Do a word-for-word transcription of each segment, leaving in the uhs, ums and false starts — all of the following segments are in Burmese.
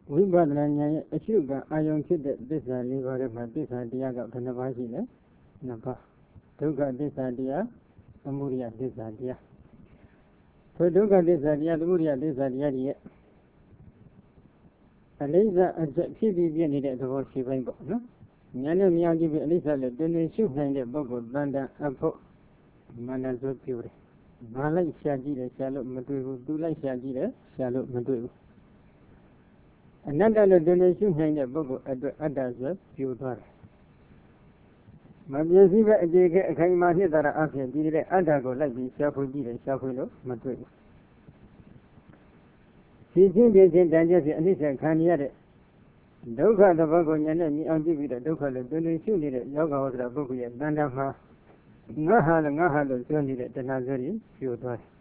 ဝိပဿနာဉာဏ်ရဲ့အရှုကအာယုံဖြစ်တဲ့သစ္စာလေးပါးထဲမှာသစ္စာတရားကဘယ်နှပါးရှိလဲနှစ်ပါးဒုက္ခသစ္စာတရားသမုဒယသစ္စာတရားထိုဒုက္ခသစ္စာတရားသမုဒယသစ္စာတရားတွေရဲ့အနိစ္စအကျက်ဖြစ်ပြီးပြနေတဲ့သဘောရှိပိုင်းပေါ့နော်ဉာဏ်နဲ့မြင်ကြည့်ပြီးအနိစ္စလည်းတွင်တွင်ရှုနိုင်တဲ့ပုဂ္ဂိုလ်တန်တန်အဖို့မနဇုပြောတယ်ငါလိုက်ရှာကြည့်တယ်ရှာလို့မတွေ့ဘူးသူလိုက်ရှာကြည့်တယ်ရှာလို့မတွေ့ဘူးအနတ္တလို့တွင်တွင်ရှုနိုင်တဲ့ပုဂ္ဂိုလ်အတွက်အတ္တဆိုပြိုသွားတယ်မပြည့်စည်ပဲအခြေခဲအခိုင်အမာနှစ်သာရအဖြစ်ပြီးတဲ့အတ္တကိုလိုက်ပြီးရှာဖွေကြည့်တယ်ရှာဖွေလို့မတွေ့ဘူးဒီချင်းပြည့်ချင်းတန်ကျက်ဖြင့်အနိစ္စခံရတဲ့ဒုက္ခသဘောကိုဉာဏ်နဲ့မြင်အောင်ကြည့်ပြီးတော့ဒုက္ခလို့တွင်တွင်ရှုနေတဲ့ယောဂဝတ္တပုဂ္ဂိုလ်ရဲ့တဏ္ဍာမှာငါဟာလည်းငါဟာလို့ပြောနေတဲ့တဏှာဆိုရင်ပြိုသွားတယ်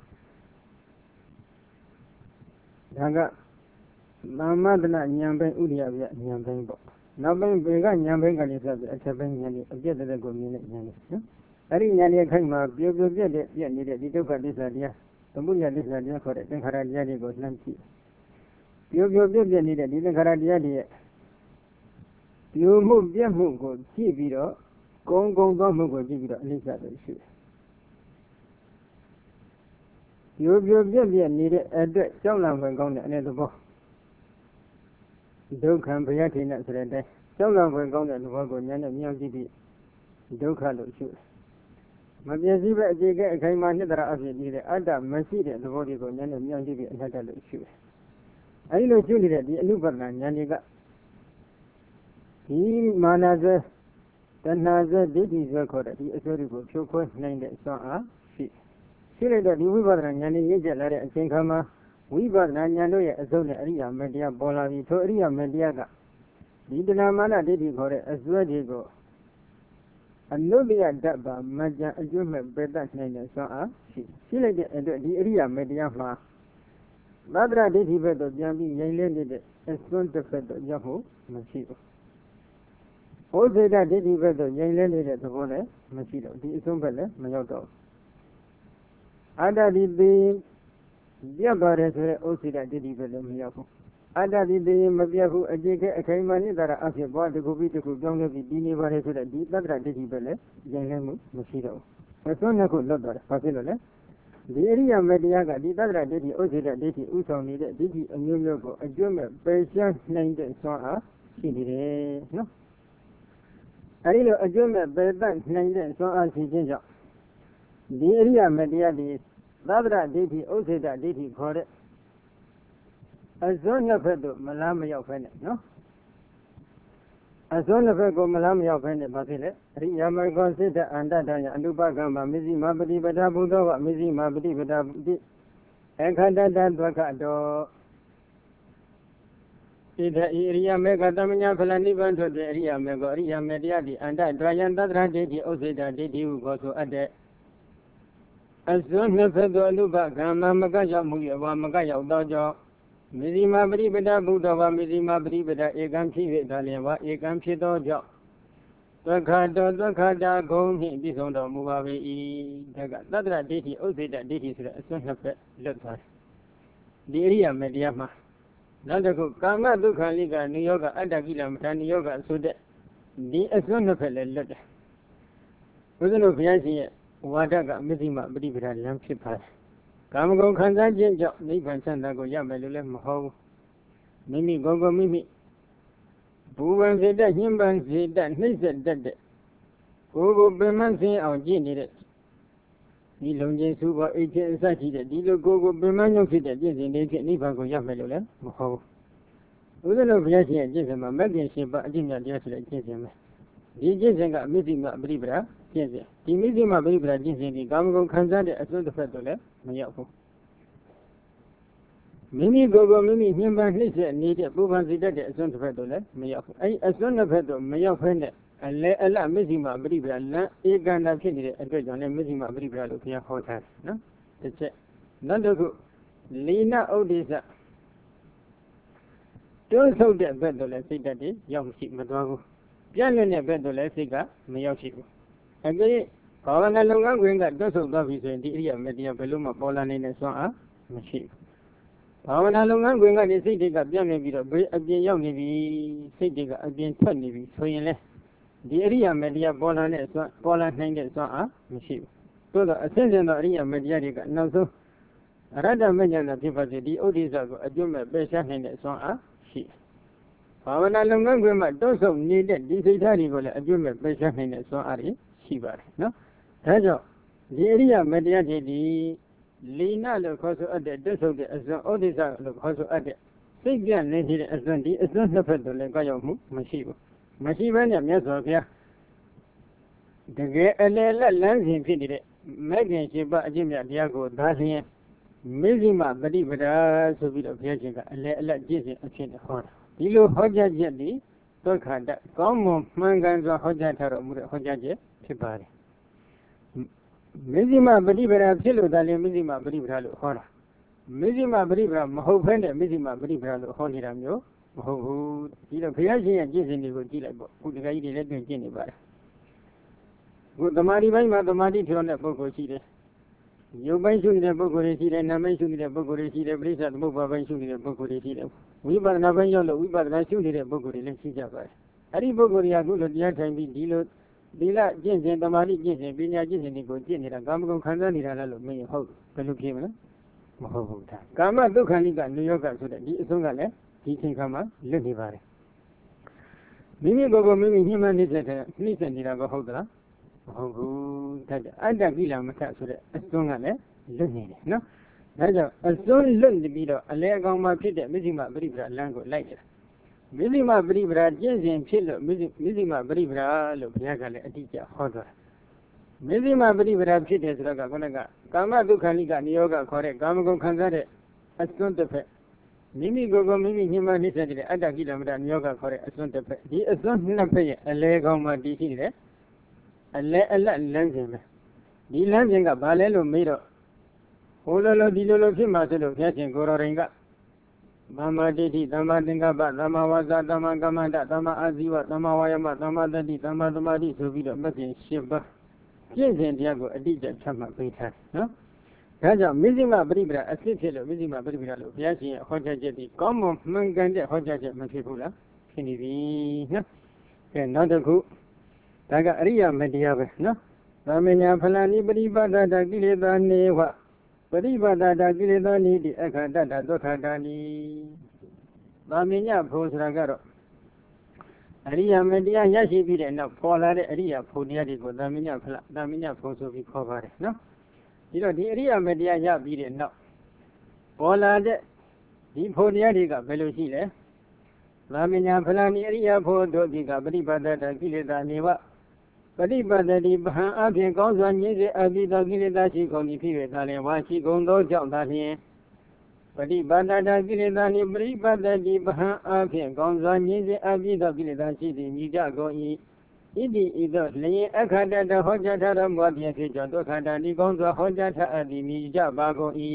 ဒါကသမ္မတနာဉာဏ်ပိုင်းဥဒိယပြဉာဏ်ပိုင်းပေါ့နောက်ပိုင်းဘေကဉာဏ်ပိုင်းကလေးဆိုပြီးအထက်ပိုင်းဉာဏ်လေးအပြည့်တည်းကိုမြင်တဲ့ဉာဏ်လေးနော်အဲ့ဒီဉာဏ်လေးခိုက်မှာပြိုပြိုပြက်တဲ့ပြက်နေတဲ့ဒီဒုက္ခသစ္စာတရားသမုဒယသစ္စာတရားခေါ်တဲ့သင်္ခါရတရားတွေကိုလှမ်းကြည့်ပြိုပြိုပြက်ပြက်နေတဲ့ဒီသင်္ခါရတရားတွေရဲ့ပြိုမှုပြက်မှုကိုကြည့်ပြီးတော့ကုန်းကုန်းသောမှုကိုကြည့်ပြီးတော့အနိစ္စလို့ရှိတယ်ပြိုပြိုပြက်ပြက်နေတဲ့အတွက်ကြောက်လန့်ဝင်ကောင်းတဲ့အနေသဘောဒုက္ခဘယထိနဆိုတဲ့အတိုင်းကြောက်လန့်ဝင်ကောင်းတဲ့သဘောကိုဉာဏ်နဲ့မြင်ကြည့်ပြီးဒုက္ခလို့ရှိတယ်မပြည့်စည်ပဲအခြေခဲအခိုင်အမာနှစ်သာရအဖြစ်ပြီးတဲ့အတ္တမရှိတဲ့သဘောတွေကိုဉာဏ်နဲ့မြင်ကြည့်ပြီးအနတ္တလို့ရှိတယ်အဲဒီလိုရှိနေတဲ့ဒီအနုပဒနာဉာဏ်တွေကဒီမာနဇေတဏှာဇေဒိဋ္ဌိဇေခေါ်တဲ့ဒီအစွဲတွေကိုဖြိုခွဲနိုင်တဲ့စွမ်းအားရှိရှိလိုက်တော့ဒီဝိပဿနာဉာဏ်နဲ့ရင့်ကျက်လာတဲ့အချိန်ခါမှာဝိပဿနာဉာဏ်တို့ရဲ့အစုံနဲ့အရိယာမေတ္တရားပေါ်လာပြီးထိုအရိယာမေတ္တရားကဒီတဏှာမာနဒိဋ္ဌိခေါ်တဲ့အစွဲတွေကိုအနုတ္တယတ္တပါမကြံအကျွတ်မဲ့ပယ်တတ်နိုင်တဲ့စွမ်းအားရှိရှိလိုက်တဲ့အတွက်ဒီအရိယာမေတ္တရားမှာသတ္တရဒိဋ္ဌိဘက်သို့ပြန်ပြီးငြိမ်လဲနေတဲ့အစွန်းတစ်ဖက်သို့ရောက်ဖို့မရှိဘူး။ဩဇေဒဒိဋ္ဌိဘက်သို့ငြိမ်လဲနေတဲ့သဘောလည်းမရှိတော့ဒီအစွန်းဘက်လည်းမရောက်တော့ဘူး။အတ္တဒီသိပြတ်ပါတယ်ဆိုတဲ့ဩဇေဒဒိဋ္ဌိဘက်လည်းမရောက်ဘူး။အတ္တဒီသိမပြတ်ဘူးအခြေခဲအခိုင်အမာနေတာအဖြစ်ပွားတစ်ခုပြီးတစ်ခုကြောင်းလဲပြီးဒီနေပါတယ်ဆိုတဲ့ဒီသတ္တရဒိဋ္ဌိဘက်လည်းငြိမ်လဲမှုမရှိတော့ဘူး။အစွန်းနှစ်ခုလွတ်သွားတယ်။ဘာဖြစ်လို့လဲ။ဒီအရိယာမေတ္တရားကဒီသတ္တရဒိဋ္ဌိဩဇေဒဒိဋ္ဌိဥဆောင်နေတဲ့ဒိဋ္ဌိအမျိုးမျိုးကိုအကျွတ်မဲ့ပယ်ရှင်းနိုင်တဲ့စွမ်းအားရှိနေတယ်နော်အဲဒီလိုအကျွတ်မဲ့ပယ်တတ်နိုင်တဲ့စွမ်းအားရှိခြင်းကြောင့်ဒီအရိယာမေတ္တရားဒီသတ္တရဒိဋ္ဌိဩဇေဒဒိဋ္ဌိခေါ်တဲ့အစွန်းနှစ်ဖက်သို့မလားမရောက်ဖဲနဲ့နော်အစွန်းနှစ်ဖက်ကိုမလားမရောက်ဖဲနဲ့ဘာဖြစ်လဲအရိယာမေကောစိတ္တအန္တတယအနုပကမ္မမစ္စည်းမပฏิပဒါဘုသောဝမစ္စည်းမပฏิပဒါတိအခန္တတဒုက္ခတောဣဒဣရိယာမေကတမညာဖလနိဗ္ဗာန်ထွက်တဲ့အရိယာမေကောအရိယာမေတရားဒီအန္တဒွါယံသတ္တရဒိဋ္ဌိဥစေတဒိဋ္ဌိဟုခေါ်ဆိုအပ်တဲ့အစွန်းနှစ်ဖက်သို့အနုပကမ္မမကရောက်မှုရဝမကရောက်သောကြောင့်မစ္စည်းမပฏิပဒါဘုသောဝမစ္စည်းမပฏิပဒါဧကံဖြစ်၍ဒါလျင်ဝဧကံဖြစ်သောကြောင့်သက္ခတောသက္ခတာဂုံနှင့်ပြည့်စုံတော်မူပါ၏ဒါကသတ္တရဒိဋ္ဌိဥစေတဒိဋ္ဌိဆိုတဲ့အစွန်းနှစ်ဖက်လွတ်သွားတယ်ဒီအရိယာမေတရားမှာနောက်တစ်ခုကာမဒုက္ခလိကနိယောကအတ္တကိလမထာနိယောကဆိုတဲ့ဒီအစွန်းနှစ်ဖက်လည်းလွတ်တယ်ဘုရားတို့ဘုရားရှင်ရဲ့ဝါဒကမစ္စည်းမပฏิပဒါလမ်းဖြစ်ပါတယ်ကာမဂုဏ်ခံစားခြင်းကြောင့်နိဗ္ဗာန်ချမ်းသာကိုရမယ်လို့လည်းမဟုတ်ဘူးမိမိကိုယ်ကိုမိမိဘူဝံစေတညှဉ်းပန်းစေတနှိမ့်ဆက်တတ်တဲ့ကိုယ်ကိုပင်မဆင်းအောင်ကြည့်နေတဲ့ဒီလုံခြင်းစုပေါ်အိတ်ချင်းအစရှိတဲ့ဒီလိုကိုယ်ကိုပင်မညုတ်ဖြစ်တဲ့ပြည့်စုံနေဖြစ်နိဗ္ဗာန်ကိုရမယ်လို့လည်းမဟုတ်ဘူးဥဒ္ဒလောဘုရားရှင်ရဲ့ကျင့်စဉ်မှာမဂ္ဂင်ရှင်ပါအကျင့်များတရားဆိုတဲ့ကျင့်စဉ်ပဲဒီကျင့်စဉ်ကအမိသိမပရိပဒါကျင့်စဉ်ဒီမိသိမပရိပဒါကျင့်စဉ်ဒီကာမဂုဏ်ခံစားတဲ့အစွန်းတစ်ဖက်တော့လည်းမရောက်ဘူးမိမိကိုယ်ကိုမိမိညှဉ်းပန်းနှိမ့်ဆက်နေတဲ့ပူပန်စေတတ်တဲ့အစွန်းတစ်ဖက်တော့လည်းမရောက်ဘူးအဲဒီအစွန်းတစ်ဖက်တော့မရောက်ဖဲနဲ့အလဲအလမစ္စည်းမပရိပဒါလမ်းဧကန္တာဖြစ်နေတဲ့အတွက်ကြောင့်လည်းမစ္စည်းမပရိပဒါလို့ဘုရားဟောထားတယ်နော်တစ်ချက်နောက်တစ်ခုလီနာဥဒိစ္စတွန်းဆုပ်တဲ့ဘက်တော့လည်းစိတ်ဓာတ်တွေရောက်မရှိမသွားဘူးပြန့်လွင့်တဲ့ဘက်တော့လည်းစိတ်ကမရောက်ရှိဘူးအကြိမ်ဘာဝနာလုပ်ငန်းခွင်ကတွန်းဆုပ်သွားပြီဆိုရင်ဒီအရိယာမေတ္တရားဘယ်လို့မှပေါ်လာနိုင်တဲ့စွမ်းအားမရှိဘူးဘာဝနာလုပ်ငန်းခွင်ကနေစိတ်တွေကပြန့်နေပြီးတော့ဘေးအပြင်ရောက်နေပြီစိတ်တွေကအပြင်ထွက်နေပြီဆိုရင်လေဒီအရိယာမေတ္တရားပေါ်လာတဲ့စွမ်းပေါ်လာနိုင်တဲ့စွမ်းအားမရှိဘူးသို့တော့အစဉ်စဉ်သောအရိယာမေတ္တရားတွေကနောက်ဆုံးအရတ္တမဉ္ဇဏ်သာဖြစ်ပါစေဒီဥဒိစ္စကိုအကျွတ်မဲ့ပယ်ရှားနိုင်တဲ့စွမ်းအားရှိဘာဝနာလုပ်ငန်းခွင်မှာတောဆုံနေတဲ့ဒီစိတ်ဓာတ်တွေကိုလည်းအကျွတ်မဲ့ပယ်ရှားနိုင်တဲ့စွမ်းအားတွေရှိပါတယ်နော်ဒါကြောင့်ဒီအရိယာမေတ္တရားတွေဒီလီနာလို့ခေါ်ဆိုအပ်တဲ့တွတ်ဆုံတဲ့အစွမ်းဩဒိစ္စလို့ခေါ်ဆိုအပ်တဲ့စိတ်ပြန့်နေတဲ့အစွမ်းဒီအစွမ်းနှစ်ဖက်တို့လည်းကြောက်ရွံ့မှုမရှိဘူးမရှိဘဲနဲ့မြတ်စွာဘုရားတကယ်အလယ်လက်လမ်းစဉ်ဖြစ်နေတဲ့မဲ့ခင်ရှိပါအကျင့်မြတ်တရားကိုဒါလျင်မေဇိမပฏิပဒါဆိုပြီးတော့ဘုရားရှင်ကအလယ်အလတ်ကျင့်စဉ်အဖြစ်နဲ့ဟောတာဒီလိုဟောကြားချက်ဒီသုခန္တကောင်းမွန်မှန်ကန်စွာဟောကြားထားတော်မူတဲ့ဟောကြားချက်ဖြစ်ပါတယ်မေဇိမပฏิပဒါဖြစ်လို့ဒါလျင်မေဇိမပฏิပဒါလို့ဟောတာမေဇိမပฏิပဒါမဟုတ်ဘဲနဲ့မေဇိမပฏิပဒါလို့ဟောနေတာမျိုးမဟုတ်ဘူးဒီတော့ဘုရားရှင်ရဲ့ကျင့်စဉ်တွေကိုကြည့်လိုက်ပေါ့ခုတခါကြီးတွေလည်းပြင်ကျင့်နေပါတယ်ခုသမာဓိပိုင်းမှာသမာဓိထွန်းတဲ့ပုဂ္ဂိုလ်ရှိတယ်ရုပ်ပိုင်းရှုနေတဲ့ပုဂ္ဂိုလ်တွေရှိတယ်နာမ်ပိုင်းရှုနေတဲ့ပုဂ္ဂိုလ်တွေရှိတယ်ပရိစ္ဆေသမုပ္ပါပိုင်းရှုနေတဲ့ပုဂ္ဂိုလ်တွေရှိတယ်ဝိပဿနာပိုင်းရောက်လို့ဝိပဿနာရှုနေတဲ့ပုဂ္ဂိုလ်တွေလည်းရှိကြပါတယ်အဲ့ဒီပုဂ္ဂိုလ်တွေကခုလိုတရားထိုင်ပြီးဒီလိုဒီလကျင့်စဉ်သမာဓိကျင့်စဉ်ပညာကျင့်စဉ်တွေကိုကျင့်နေတာကာမဂုဏ်ခံစားနေတာလားလို့မင်းဟုတ်ဘယ်လိုဖြစ်မလဲမဟုတ်ဘူးဒါကာမဒုက္ခနိကနုယောဂဆိုတဲ့ဒီအဆုံးကလည်းဒီချိန်ခါမှာလွတ်နေပါတယ်မိမိကိုယ်ကိုမိမိညှိမှန်းနှိမ့်ဆက်တဲ့နှိမ့်ဆက်နေတာကဟုတ်သလားမဟုတ်ဘူးဒါကြောင့်အတ္တကိလမထဆိုတဲ့အစွန်းကလည်းလွတ်နေတယ်နော်ဒါကြောင့်အစွန်းလွတ်နေပြီးတော့အလဲအကောင်မှာဖြစ်တဲ့မဇ္ဈိမပရိပဒါလမ်းကိုလိုက်တယ်မဇ္ဈိမပရိပဒါကျင့်စဉ်ဖြစ်လို့မဇ္ဈိမပရိပဒါလို့ဘုရားကလည်းအတိအကျဟောသွားတယ်မဇ္ဈိမပရိပဒါဖြစ်တယ်ဆိုတော့ကခုနကကာမဒုက္ခနိကနိယောဂခေါ်တဲ့ကာမဂုဏ်ခံစားတဲ့အစွန်းတစ်ဖက်မိမိကိုယ်ကိုမိမိညှိမှန်းနှိမ့်ဆက်တဲ့အတ္တကိလမထနိယောဂခေါ်တဲ့အစွန်းတစ်ဖက်ဒီအစွန်းနှစ်ဖက်ရဲ့အလဲကောင်မှာတည်ရှိနေတယ်အလဲအလတ်လမ်းစဉ်ပဲဒီလမ်းစဉ်ကဘာလဲလို့မေးတော့ဟိုလိုလိုဒီလိုလိုဖြစ်မှာဆိုလို့ဘုရားရှင်ကိုရောရင်ကသမ္မာဒိဋ္ဌိသမ္မာသင်္ကပ္ပသမ္မာဝါစာသမ္မာကမ္မန္တသမ္မာအာဇီဝသမ္မာဝါယမသမ္မာတတိသမ္မာသမာဓိဆိုပြီးတော့မဂ်ရှင်၈ပါးပြည့်စုံတရားကိုအတိအကျဖြတ်မှတ်ပေးထားတယ်နော်ဒါကြောင့်မဇ္ဈိမပရိပဒါအစစ်ဖြစ်လို့မဇ္ဈိမပရိပဒါလို့ဘုရားရှင်ရဲ့ဟောကြားချက်ဒီကောင်းမွန်မှန်ကန်တဲ့ဟောကြားချက်မဖြစ်ဘူးလားဖြစ်နေပြီနော်ကဲနောက်တစ်ခုဒါကအရိယာမတရားပဲနော်သမညာဖလန်ဤပရိပတ်တကိလေသာနေဝပရိပတ်တကိလေသာနိတိအခန္တတဒုက္ခတာနိသမညာဖို့ဆိုတာကတော့အရိယာမတရားရရှိပြီးတဲ့နောက်ပေါ်လာတဲ့အရိယာဖို့တရားတွေကိုသမညာဖလသမညာဖို့ဆိုပြီးခေါ်ပါတယ်နော်ဒီတော့ဒီအရိယာမတရားရပြီးတဲ့နောက်ပေါ်လာတဲ့ဒီဖို့တရားတွေကဘယ်လိုရှိလဲသမညာဖလန်ဤအရိယာဖို့တို့ဒီကပရိပတ်တကိလေသာနေဝပฏิပတ္တိပဟံအဖြင့်ကောင်းစွာညှိစေအပိသောကိလေသာရှိကုန်သည်ဖြစ်၍သာလျှင်ဝါရှိကုန်သောကြောင့်သာလျှင်ပฏิပတ္တကိလေသာနှင့်ပရိပတ္တိပဟံအဖြင့်ကောင်းစွာညှိစေအပိသောကိလေသာရှိသည်မြည်ကြကုန်၏ဣတိဤသို့လျင်အခန္တတဟောကြားထားတော်မူအပ်ဖြစ်ဖြစ်ကြောင့်ဒုက္ခတတိကောင်းစွာဟောကြားထားအပ်သည်မြည်ကြပါကုန်၏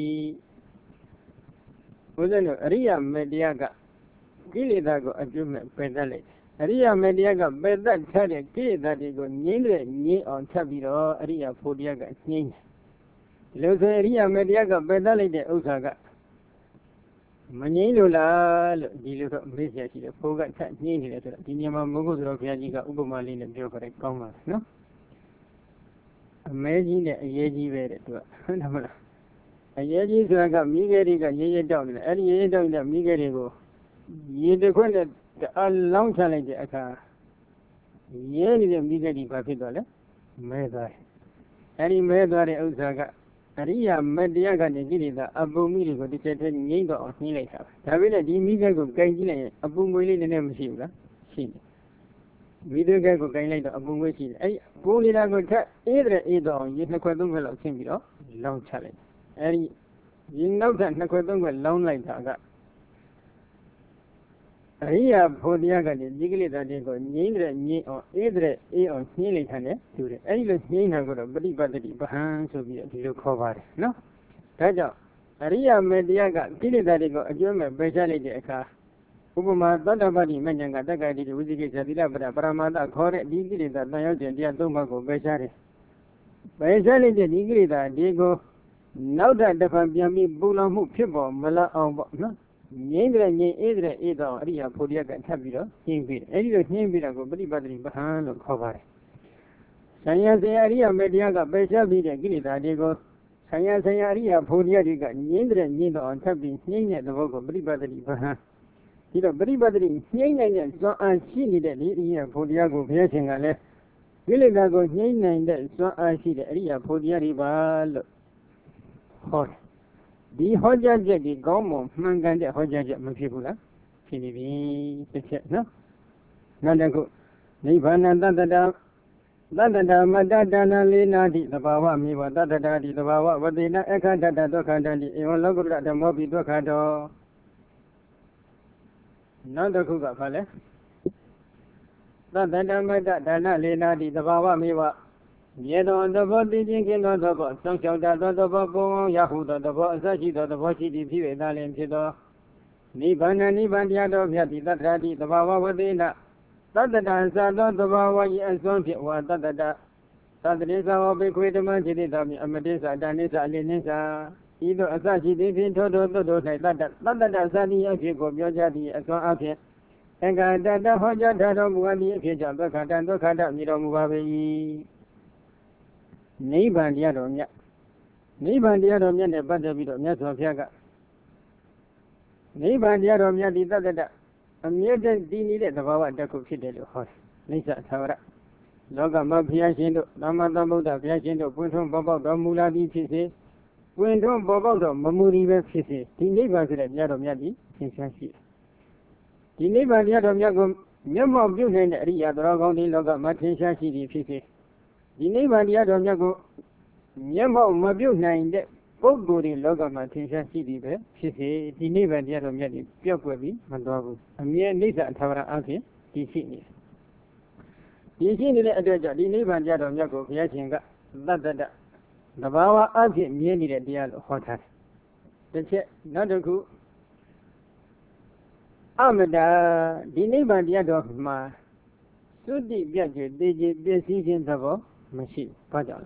ဘုရားတို့အရိယာမေတ္တရားကကိလေသာကိုအကျုံးမဲ့ပယ်တတ်လိုက်အရိယာမေတ္တရားကပယ်တတ်ထားတဲ့ကိလေသာတွေကိုငြိမ့်တဲ့ငြိမ့်အောင်ချက်ပြီးတော့အရိယာဖို့တရားကငြိမ့်တယ်ဒီလိုဆိုအရိယာမေတ္တရားကပယ်တတ်လိုက်တဲ့ဥစ္စာကမငြိမ့်လို့လားလို့ဒီလိုတော့မေးเสียရှိတယ်ဖို့ကထငြိမ့်နေတယ်ဆိုတော့ဒီညမှာမိုးကုတ်တော်ဘုရားကြီးကဥပမာလေးနဲ့ပြောကြတယ်ကောင်းပါနော်အမဲကြီးနဲ့အရေးကြီးပဲတဲ့သူကဟုတ်တယ်မလားအရေးကြီးဆိုတာကမိခဲတွေကရေးရတောက်နေတယ်အဲ့ဒီရေးရတောက်နေတဲ့မိခဲတွေကိုရေတစ်ခွက်နဲ့အလောင်းချလိုက်တဲ့အခါရဲနေတဲ့မိခဲကြီးဘာဖြစ်သွားလဲမဲသွားတယ်အဲ့ဒီမဲသွားတဲ့ဥစ္စာကအရိယာမတ္တရားကနေကိလေသာအပုံမိတွေကိုတစ်ချက်တည်းငြိမ့်တော့အောင်နှိမ့်လိုက်တာပဲဒါပေမဲ့ဒီမိခဲကိုကြိုင်ကြည့်လိုက်ရင်အပုံငွေလေးနည်းနည်းမရှိဘူးလားရှိတယ်မိခဲကိုကြိုင်လိုက်တော့အပုံငွေရှိတယ်အဲ့ဒီပုံလေးကိုထက်အေးတဲ့အေးတော့အောင်ရေနှစ်ခွက်သုံးခွက်လောက်ဆင်းပြီးတော့လောင်းချလိုက်အဲ့ဒီရေနောက်ထပ်နှစ်ခွက်သုံးခွက်လောင်းလိုက်တာကအရိယာဖို့တရားကနေဒီကိလေသာတွေကိုငြိမ့်တဲ့ငြိမ့်အောင်အေးတဲ့အေးအောင်နှိမ့်လိုက်တာနဲ့တူတယ်အဲ့ဒီလိုနှိမ့်တာကိုတော့ပฏิပတ္တိပဟံဆိုပြီးတော့ဒီလိုခေါ်ပါတယ်နော်ဒါကြောင့်အရိယာမေတ္တရားကကိလေသာတွေကိုအကျိုးမဲ့ပယ်ချလိုက်တဲ့အခါဥပမာသတ္တပတ္တိမဉ္ဇဉ်ကတက္ကတိဝိသိကိစ္စသီလပဒပရမတ္တခေါ်တဲ့ဒီကိလေသာတန်ရောက်ခြင်းတရားသုံးပါးကိုပယ်ချတယ်ပယ်ချလိုက်တဲ့ဒီကိလေသာဒီကိုနောက်တဲ့တစ်ဖန်ပြန်ပြီးပူလောင်မှုဖြစ်ပေါ်မလာအောင်ပေါ့နော်ငြိမ့်တဲ့ငြိမ့်အေးတဲ့အေးတော့အရိယာဖို့တရားကထပ်ပြီးတော့ညှင်းပြီးတယ်အဲဒီလိုညှင်းပြီးတာကိုပฏิပတ်တိပဟံလို့ခေါ်ပါတယ်ဆံရဆရာအရိယာမေတရားကပယ်ရှားပြီးတဲ့ကိလေသာတွေကိုဆံရဆရာအရိယာဖို့တရားတွေကငြိမ့်တဲ့ငြိမ့်တော့အောင်ထပ်ပြီးညှင်းတဲ့သဘောကိုပฏิပတ်တိပဟံဒီတော့ပฏิပတ်တိညှိနိုင်တဲ့စွမ်းအားရှိနေတဲ့ဒီအရိယာဖို့တရားကိုဘုရားရှင်ကလည်းကိလေသာကိုညှိနိုင်တဲ့စွမ်းအားရှိတဲ့အရိယာဖို့တရားတွေပါလို့ဟောတယ်ဒီဟောကြားချက်ဒီကောင်းမွန်မှန်ကန်တဲ့ဟောကြားချက်မဖြစ်ဘူးလားဖြစ်နေပြီတစ်ချက်နော်နောက်တစ်ခုနိဗ္ဗာန်တတ္တတာတတ္တတာမတ္တဒါနလေးနာတိသဘာဝမြေဝတတ္တတာတိသဘာဝဝတိနာအခတ္တတဒုက္ခတတိဧဝံလောကုတ္တဓမ္မောပိဒုက္ခတောနောက်တစ်ခုကဘာလဲတတ္တတာမတ္တဒါနလေးနာတိသဘာဝမြေဝမြေတော်သဘောတည်ခြင်းကင်းသောသဘောစောင့်ရှောက်တတ်သောသဘောပုံအောင်ရဟုသောသဘောအစရှိသောသဘောရှိသည်ဖြစ်၍သာလျှင်ဖြစ်သောနိဗ္ဗာန်နိဗ္ဗာန်တရားတော်မြတ်သည်တတ္တရာတိသဘာဝဝတိနာတတ္တတံသာသောသဘာဝ၏အစွမ်းဖြင့်ဝါတတ္တတသတ္တရိသဝပိခွေဓမ္မจิตတော်မြတ်အမတိသတဏိသအလိနိသဤသို့အစရှိသည်ဖြင့်ထိုထိုသို့ထို၌တတ္တတတ္တတသတိအဖြစ်ကိုပြောကြသည်အစွမ်းအဖြစ်အင်္ဂါတတဟောကြားထားတော်မူအပ်သည့်အဖြစ်ကြောင့်ဒုက္ခတံဒုက္ခတမြည်တော်မူပါပေ၏နိဗ္ဗာန်တရားတော်မြတ်နိဗ္ဗာန်တရားတော်မြတ်နဲ့ပတ်သက်ပြီးတော့မြတ်စွာဘုရားကနိဗ္ဗာန်တရားတော်မြတ်ဒီတတ္တတအမြဲတမ်းတည်နေတဲ့သဘာဝတစ်ခုဖြစ်တယ်လို့ဟောတယ်နိစ္စသာဝရလောကမှာဘုရားရှင်တို့သမ္မာသမ္ဗုဒ္ဓဘုရားရှင်တို့ပွင့်ထွန်းပေါ်ပေါက်တော်မူလာသည်ဖြစ်စေပွင့်ထွန်းပေါ်ပေါက်တော်မမူသည်ပဲဖြစ်စေဒီနိဗ္ဗာန်ဆိုတဲ့တရားတော်မြတ်ဒီသင်္ချာရှိတယ်ဒီနိဗ္ဗာန်တရားတော်မြတ်ကိုမျက်မှောက်ပြုနိုင်တဲ့အရိယာတော်ကောင်းဒီလောကမှာသင်္ချာရှိသည်ဖြစ်စေဒီနိဗ္ဗာန်တရားတော်မြတ်ကိုမျက်မှောက်မပြုတ်နိုင်တဲ့ပုဂ္ဂိုလ်တွေလောကမှာသင်္ချာရှိသည်ပဲဖြစ်စေဒီနိဗ္ဗာန်တရားတော်မြတ်ဒီပျောက်ကွယ်ပြီးမသွားဘူးအမြဲနိစ္စအထာဝရအဖြစ်တည်ရှိနေတယ်ဒီရှိနေတဲ့အတွက်ကြောင့်ဒီနိဗ္ဗာန်တရားတော်မြတ်ကိုဘုရားရှင်ကတတ္တတသဘာဝအဖြစ်မြဲနေတဲ့တရားလို့ဟောထားတယ်တစ်ချက်နောက်တစ်ခုအမတာဒီနိဗ္ဗာန်တရားတော်မှာသုတိပြတ်ခြင်းသိခြင်းပြည့်စည်ခြင်းသဘောမရှိဘူးဘာကြောင့်လဲ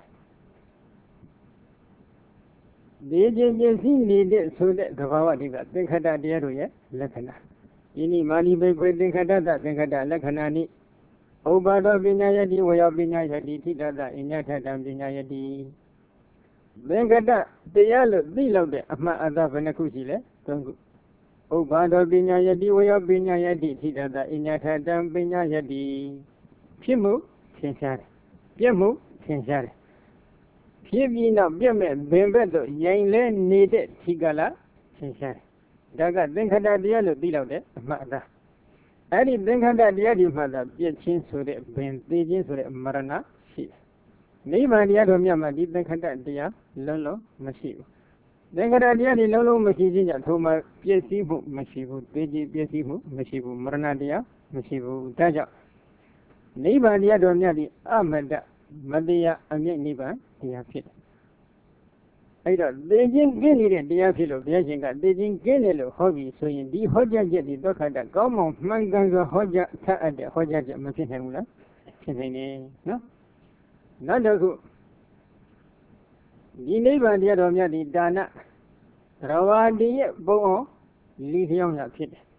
ဒီခြင်းပြည့်စည်နေတဲ့ဆိုတဲ့သဘာဝတိကသင်္ခတတရားတို့ရဲ့လက္ခဏာယင်းဤမာနိဘိခွေသင်္ခတတသင်္ခတလက္ခဏာနိဥပါဒောပညာယတိဝေယပညာယတိထိတတအညထတံပညာယတိသင်္ခတတရားလို့သိလို့တဲ့အမှန်အသားဘယ်နှခုရှိလဲသုံးခုဥပါဒောပညာယတိဝေယပညာယတိထိတတအညထတံပညာယတိဖြစ်မှုသင်ရှားတယ်ပြည့်မှုသင်ရှားတယ်ဖြစ်ပြီးနောက်ပြည့်မဲ့ဘင်ဘက်တော့ရင်လဲနေတဲ့ထိကလာသင်ရှားတယ်ဒါကသင်္ခတတရားလို့သိလို့တဲ့အမှန်အသားအဲ့ဒီသင်္ခတတရားဒီမှသာပြည့်ချင်းဆိုတဲ့ဘင်သိချင်းဆိုတဲ့မရဏရှိတယ်နိဗ္ဗာန်တရားတော်မြတ်မှာဒီသင်္ခတတရားလုံးလုံးမရှိဘူးသင်္ခတတရားဒီလုံးလုံးမရှိခြင်းကြောင့်ထိုမှာပြည့်စည်မှုမရှိဘူးသိချင်းပြည့်စည်မှုမရှိဘူးမရဏတရားမရှိဘူးဒါကြောင့်နိဗ္ဗာန်တရားတော်မြတ်ဒီအမတ္တမတရားအမြင့်နိဗ္ဗာန်တရားဖြစ်တယ်အဲ့တော့သိချင်းကင်းနေတဲ့တရားဖြစ်လို့ဘုရားရှင်ကသိချင်းကင်းတယ်လို့ဟောပြီးဆိုရင်ဒီဟောကြားချက်ဒီဒုက္ခတကောင်းမှမှန်ကန်စွာဟောကြားထပ်အပ်တဲ့ဟောကြားချက်မဖြစ်နိုင်ဘူးလားဖြစ်နိုင်တယ်နော်နောက်တစ်ခုဒီနိဗ္ဗာန်တရားတော်မြတ်ဒီဒါနရဝါဒီရဲ့ဘုံအောင်လီလျောင်းရဖြစ်တယ်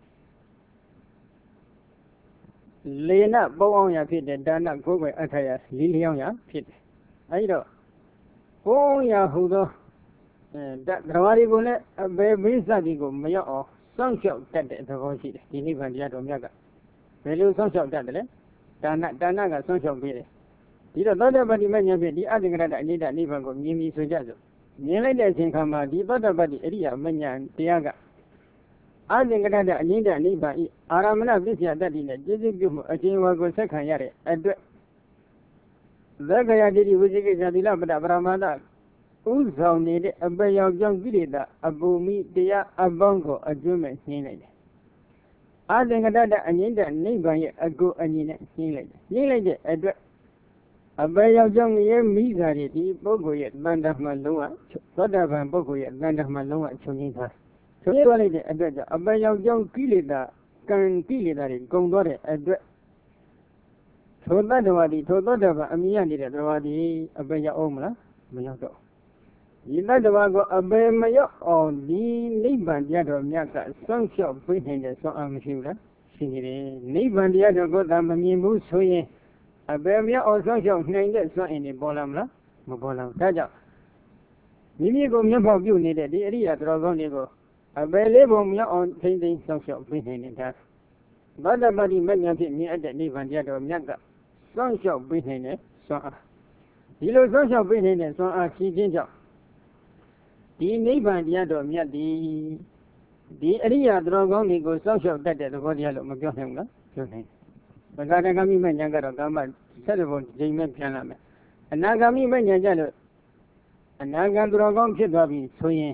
လေနပုံအောင်ရဖြစ်တဲ့ဒါနကိုယ်ပဲအထာရလီလျောင်းရဖြစ်တယ်အဲဒီတော့ဘုံရဟုသောအဲဓမ္မတွေကိုလည်းအဘယ်ဘိသတိကိုမရောက်အောင်စောင့်ရှောက်တတ်တဲ့သဘောရှိတယ်ဒီနိဗ္ဗာန်တရားတော်မြတ်ကဘယ်လိုစောင့်ရှောက်တတ်တယ်လဲဒါနဒါနကစောင့်ရှောက်ပေးတယ်ဒီတော့သောတပတ္တိမဉ္ဇဉ်ဖြင့်ဒီအတ္တကရတအနိဒနိဗ္ဗာန်ကိုမြင်ပြီးဆိုကြစို့မြင်လိုက်တဲ့အချိန်ခါမှာဒီသောတပတ္တိအရိယာမဉ္ဇဉ်တရားကအသင်္ကတတအငိမ့်တနိဗ္ဗာန်ဤအာရမဏပစ္စယတတ္တိနဲ့ကျေစုပြုမှုအချင်းဝါကိုဆက်ခံရတဲ့အတွက်သက္ကရာတိဝိသိကိစ္စသီလပတ္တပရမတ္တဥဆောင်နေတဲ့အပယောင်ကြောင့်ကိလေသာအပူမိတရားအပေါင်းကိုအကျွမ်းမဲ့နှင်းလိုက်တယ်။အသင်္ကတတအငိမ့်တနိဗ္ဗာန်ရဲ့အကိုအညီနဲ့နှင်းလိုက်တယ်။နှင်းလိုက်တဲ့အတွက်အပယောင်ကြောင့်ရဲ့မိသားတွေဒီပုဂ္ဂိုလ်ရဲ့တန်တမှလုံးဝသောတာပန်ပုဂ္ဂိုလ်ရဲ့တန်တမှလုံးဝချုပ်ငင်းသွားချုပ်ငင်းသွားလိုက်တဲ့အတွက်ကြောင့်အပယောင်ကြောင့်ကိလေသာကံကိလေသာတွေကုန်သွားတဲ့အတွက်ထိုတတ္တဝါဒီထိုသောတပန်အမြင်ရနေတဲ့တဝါဒီအပယောင်အောင်မလားမရောက်တော့ဒီတတ္တဝါကိုအပေမရောက်အောင်ဒီနိဗ္ဗာန်တရားတော်မြတ်ကစောင့်ရှောက်ပေးနေတဲ့ဆွမ်းအားမရှိဘူးလားရှိနေတယ်နိဗ္ဗာန်တရားတော်ကိုသာမမြင်ဘူးဆိုရင်အပေမရောက်အောင်စောင့်ရှောက်နိုင်တဲ့စွမ်းအင်တွေပေါ်လာမလားမပေါ်လာဘူးဒါကြောင့်မိမိကိုမျက်မှောက်ပြုနေတဲ့ဒီအရိယာတော်ကောင်းတွေကိုအပေလေးပုံမြောက်အောင်ထိမ့်သိမ်းစောင့်ရှောက်ပေးနေတာဗဒ္ဒပတိမဉ္ဇဉ်ဖြင့်မြင်အပ်တဲ့နိဗ္ဗာန်တရားတော်မြတ်ကစောင့်ရှောက်ပေးနေတဲ့စွမ်းအားဒီလိုစောင့်ရှောက်ပေးနေတဲ့စွမ်းအားရှိခြင်းကြောင့်ဒီနိဗ္ဗာန်တရားတော်မြတ်ဒီဒီအရိယာတော်ကောင်းတွေကိုစောင့်ရှောက်တတ်တဲ့သဘောတရားလို့မပြောနိုင်ဘူးလားပြောနိုင်တယ်ဘဂရဂမိမဉ္ဇဉ်ကတော့ကာမဆက်တဲ့ဘုံချိန်မဲ့ပြန်လာမယ်အနာဂမိမဉ္ဇဉ်ကြလို့အနာဂံတော်ကောင်းဖြစ်သွားပြီဆိုရင်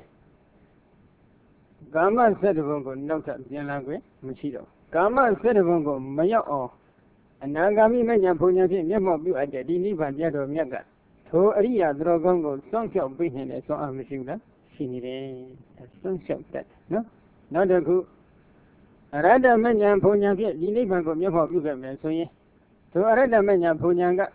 ကာမဆက်တဲ့ဘုံကိုနောက်ထပ်ပြန်လာခွင့်မရှိတော့ကာမဆက်တဲ့ဘုံကိုမရောက်အောင်အနာဂမိမဉ္ဇဉ်ဘုံညာဖြင့်မျက်မှောက်ပြုအပ်တဲ့ဒီနိဗ္ဗာန်တရားတော်မြတ်ကထိုအရိယာတော်ကောင်းကိုစောင့်ရှောက်ပေးနေတဲ့စွမ်းအားမရှိဘူးလားရှိနေတယ်စောင့်ရှောက်တတ်နော်နောက်တစ်ခုအရဟတမဉ္ဇဉ်ဘုံညာဖြင့်ဒီနိဗ္ဗာန်ကိုမျက်မှောက်ပြုခဲ့မယ်ဆိုရင်ထိုအရဟတမဉ္ဇဉ်ဘုံညာက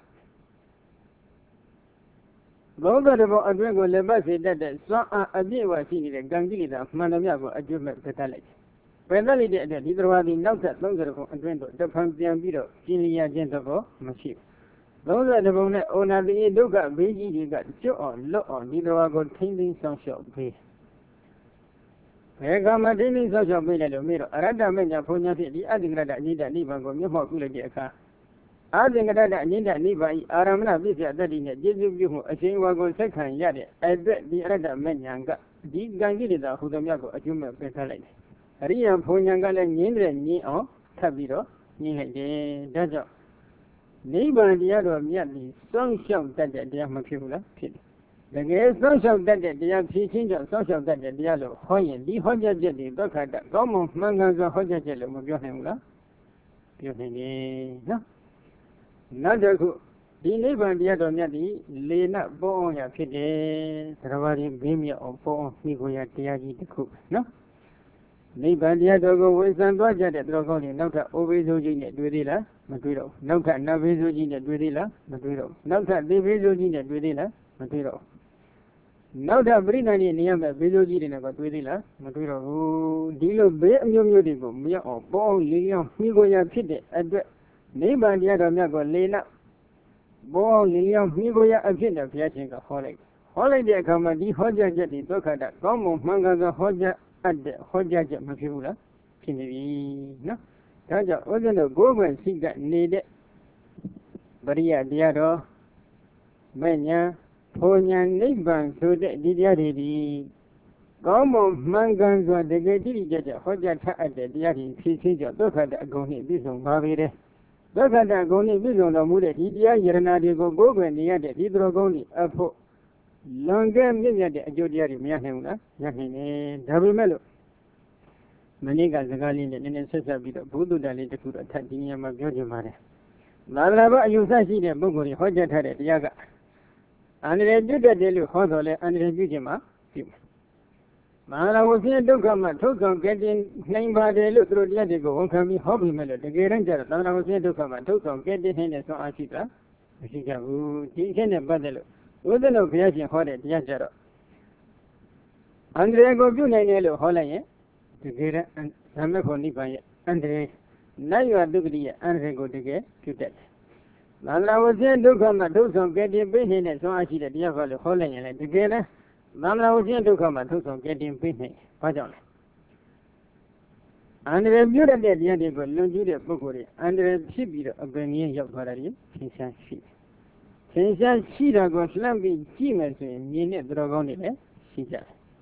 ဘုဒ္ဓတော်အတွင်းကိုလည်းပတ်စေတတ်တဲ့စွမ်းအားအပြည့်အဝရှိနေတဲ့ကံကိလေသာမှန်သမျှကိုအကျွတ်မဲ့ပြတ်လိုက်တယ်ပယ်တတ်လိုက်တဲ့အတွက်ဒီတော်ဟာဒီနောက်ထပ်သုံးဆယ်ခုအတွင်းတော့တဖန်ပြန်ပြီးတော့ပြင်းလျာခြင်းသဘောမရှိဘူးသုံးဆယ်ဘုံနဲ့ဩနာတိဒုက္ခဘေးကြီးတွေကကျွတ်အောင်လွတ်အောင်ဒီတော်ကိုထိမ့်သိမ်းဆောင်ရှောက်ပေးဘယ်ကမှထိမ့်သိမ်းဆောင်ရှောက်ပေးတယ်လို့မေးတော့အရဟတမဉ္ဇဉ်ဘုံညာဖြင့်ဒီအတ္တိကရတအနိဒနိဗ္ဗာန်ကိုမျက်မှောက်ပြုလိုက်တဲ့အခါအာသင်္ကတတအနိဒနိဗ္ဗာန်ဤအာရမဏပြည့်ပြတ်တတ်တဲ့ကျေစုပြုမှုအရှင်ဝါကိုဆက်ခံရတဲ့အတွက်ဒီအရဟတမဉ္ဇဉ်ကဒီကံကိလေသာဟူသည်များကိုအကျွတ်မဲ့ပယ်ထားလိုက်တယ်အရိယဘုံညာကလည်းငြင်းတဲ့ငြင်းအောင်ထပ်ပြီးတော့ငြင်းလိုက်တယ်ဒါကြောင့်နိဗ္ဗာန်တရားတော်မြတ်ပြီးစောင့်ရှောက်တတ်တဲ့တရားမဖြစ်ဘူးလားဖြစ်တယ်တကယ်စောင့်ရှောက်တတ်တဲ့တရားဖြစ်ခြင်းကြောင့်စောင့်ရှောက်တတ်တဲ့တရားလို့ဟောရင်ဒီဟောကြားချက်တွေသက္ခတကောင်းမွန်မှန်ကန်စွာဟောကြားချက်လို့မပြောနိုင်ဘူးလားပြောနိုင်တယ်နော်နောက်တစ်ခုဒီနိဗ္ဗာန်တရားတော်မြတ်ဒီလေနပေါ်အောင်ရဖြစ်တယ်သရဝရင်းဘေးမြောက်အောင်ပေါ်အောင်မိကိုရတရားကြီးတစ်ခုနော်နိဗ္ဗာန်တရားတော်ကိုဝန်ဆံသွားကြတဲ့တော်ကောင်းတွေနောက်ထပ်အိုဘေးဆိုးကြီးနဲ့တွေ့သေးလားမတွေ့တော့ဘူးနောက်ထပ်နတ်ဘေးဆိုးကြီးနဲ့တွေ့သေးလားမတွေ့တော့ဘူးနောက်ထပ်သေဘေးဆိုးကြီးနဲ့တွေ့သေးလားမတွေ့တော့ဘူးနောက်ထပ်ပြိဋိနိဗ္ဗာန်နေရမယ့်ဘေးဆိုးကြီးတွေနဲ့ကတွေ့သေးလားမတွေ့တော့ဘူးဒီလိုဘေးအမျိုးမျိုးတွေကိုမရောက်အောင်ပေါ်အောင်လေးအောင်မိကိုရဖြစ်တဲ့အတွက်နိဗ္ဗာန်တရားတော်မြတ်ကိုလေနပေါ်အောင်လေးအောင်မိကိုရအဖြစ်နဲ့ဘုရားရှင်ကဟောလိုက်ဟောလိုက်တဲ့အခါမှာဒီဟောကြားချက်တွေဒုက္ခတကောင်းမွန်မှန်ကန်စွာဟောကြားအပ်တဲ့ဟောကြားချက်မဖြစ်ဘူးလားဖြစ်နေပြီနော်ဒါကြောင့်ဥစ္စလို့ကိုယ်ဝင်စိတ်နေတဲ့ပရိယတရားတော်မဲ့ညာဘုံညာနိဗ္ဗာန်ဆိုတဲ့ဒီတရားတွေဒီကောင်းမွန်မှန်ကန်စွာတကယ်တိတိကျကျဟောကြားထားအပ်တဲ့တရားတွေဖြစ်ခြင်းကြောင့်ဒုက္ခတအကုန်နဲ့ပြည့်စုံပါပေတယ်ဒုက္ခတအကုန်နဲ့ပြည့်စုံတော်မူတဲ့ဒီတရားယရနာတွေကိုကိုယ်ဝင်နေရတဲ့ဒီတော်ကောင်းတွေအဖို့လွန်ကဲမြင့်မြတ်တဲ့အကျိုးတရားတွေမရနိုင်ဘူးလားရနိုင်တယ်ဒါပေမဲ့လို့မနေ့ကစကားလေးနဲ့နည်းနည်းဆက်ဆက်ပြီးတော့ဘုဒ္ဓတန်လေးတစ်ခုတော့ထပ်ဒီနေရာမှာပြောချင်ပါတယ်သာသနာ့ဘအယူဆရှိတဲ့ပုဂ္ဂိုလ်တွေဟောကြားထားတဲ့တရားကအန္တရာယ်ပြုတတ်တယ်လို့ဟောတော်လဲအန္တရာယ်ပြုခြင်းမှာပြုမဟာရဝဆင်းဒုက္ခမှာထုတ်ဆောင်ကြတဲ့နိုင်ပါတယ်လို့သူတို့တရားတွေကိုဝန်ခံပြီးဟောပြီးမဲ့လို့တကယ်တမ်းကျတော့သာသနာ့ဝဆင်းဒုက္ခမှာထုတ်ဆောင်ကြတဲ့နေတဲ့ဆွမ်းအားရှိတာမရှိကြဘူးဒီအချက်နဲ့ပတ်သက်လို့ဥဒ္ဒနဘုရားရှင်ဟောတဲ့တရားကြတော့အန္တရာယ်ကိုပြုနိုင်တယ်လို့ဟောလိုက်ရင်တကယ်တမ်းဓမ္မဖို့နိဗ္ဗာန်ရဲ့အန္တရာယ်နိုင်ရဒုက္ခရဲ့အန္တရာယ်ကိုတကယ်ပြုတတ်တယ်။သန္တာဝဆင်းဒုက္ခမှာဒုက္ခကဲတင်ပေးနေတဲ့ဆွမ်းအားရှိတဲ့တရားကလည်းဟောလိုက်ရင်လည်းတကယ်တမ်းသန္တာဝဆင်းဒုက္ခမှာဒုက္ခကဲတင်ပေးနေဘာကြောင့်လဲအန္တရာယ်ပြုတတ်တဲ့တရားတွေကိုလွန်ကျူးတဲ့ပုဂ္ဂိုလ်တွေအန္တရာယ်ဖြစ်ပြီးတော့အပင်ကြီးရောက်သွားတာတွေသင်္ချာရှိတယ်။သင်္ချာရှိတာကိုလှမ်းပြီးကြည့်မယ်ဆိုရင်မြင်တဲ့တော်ကောင်းတွေလည်းရှိကြတယ်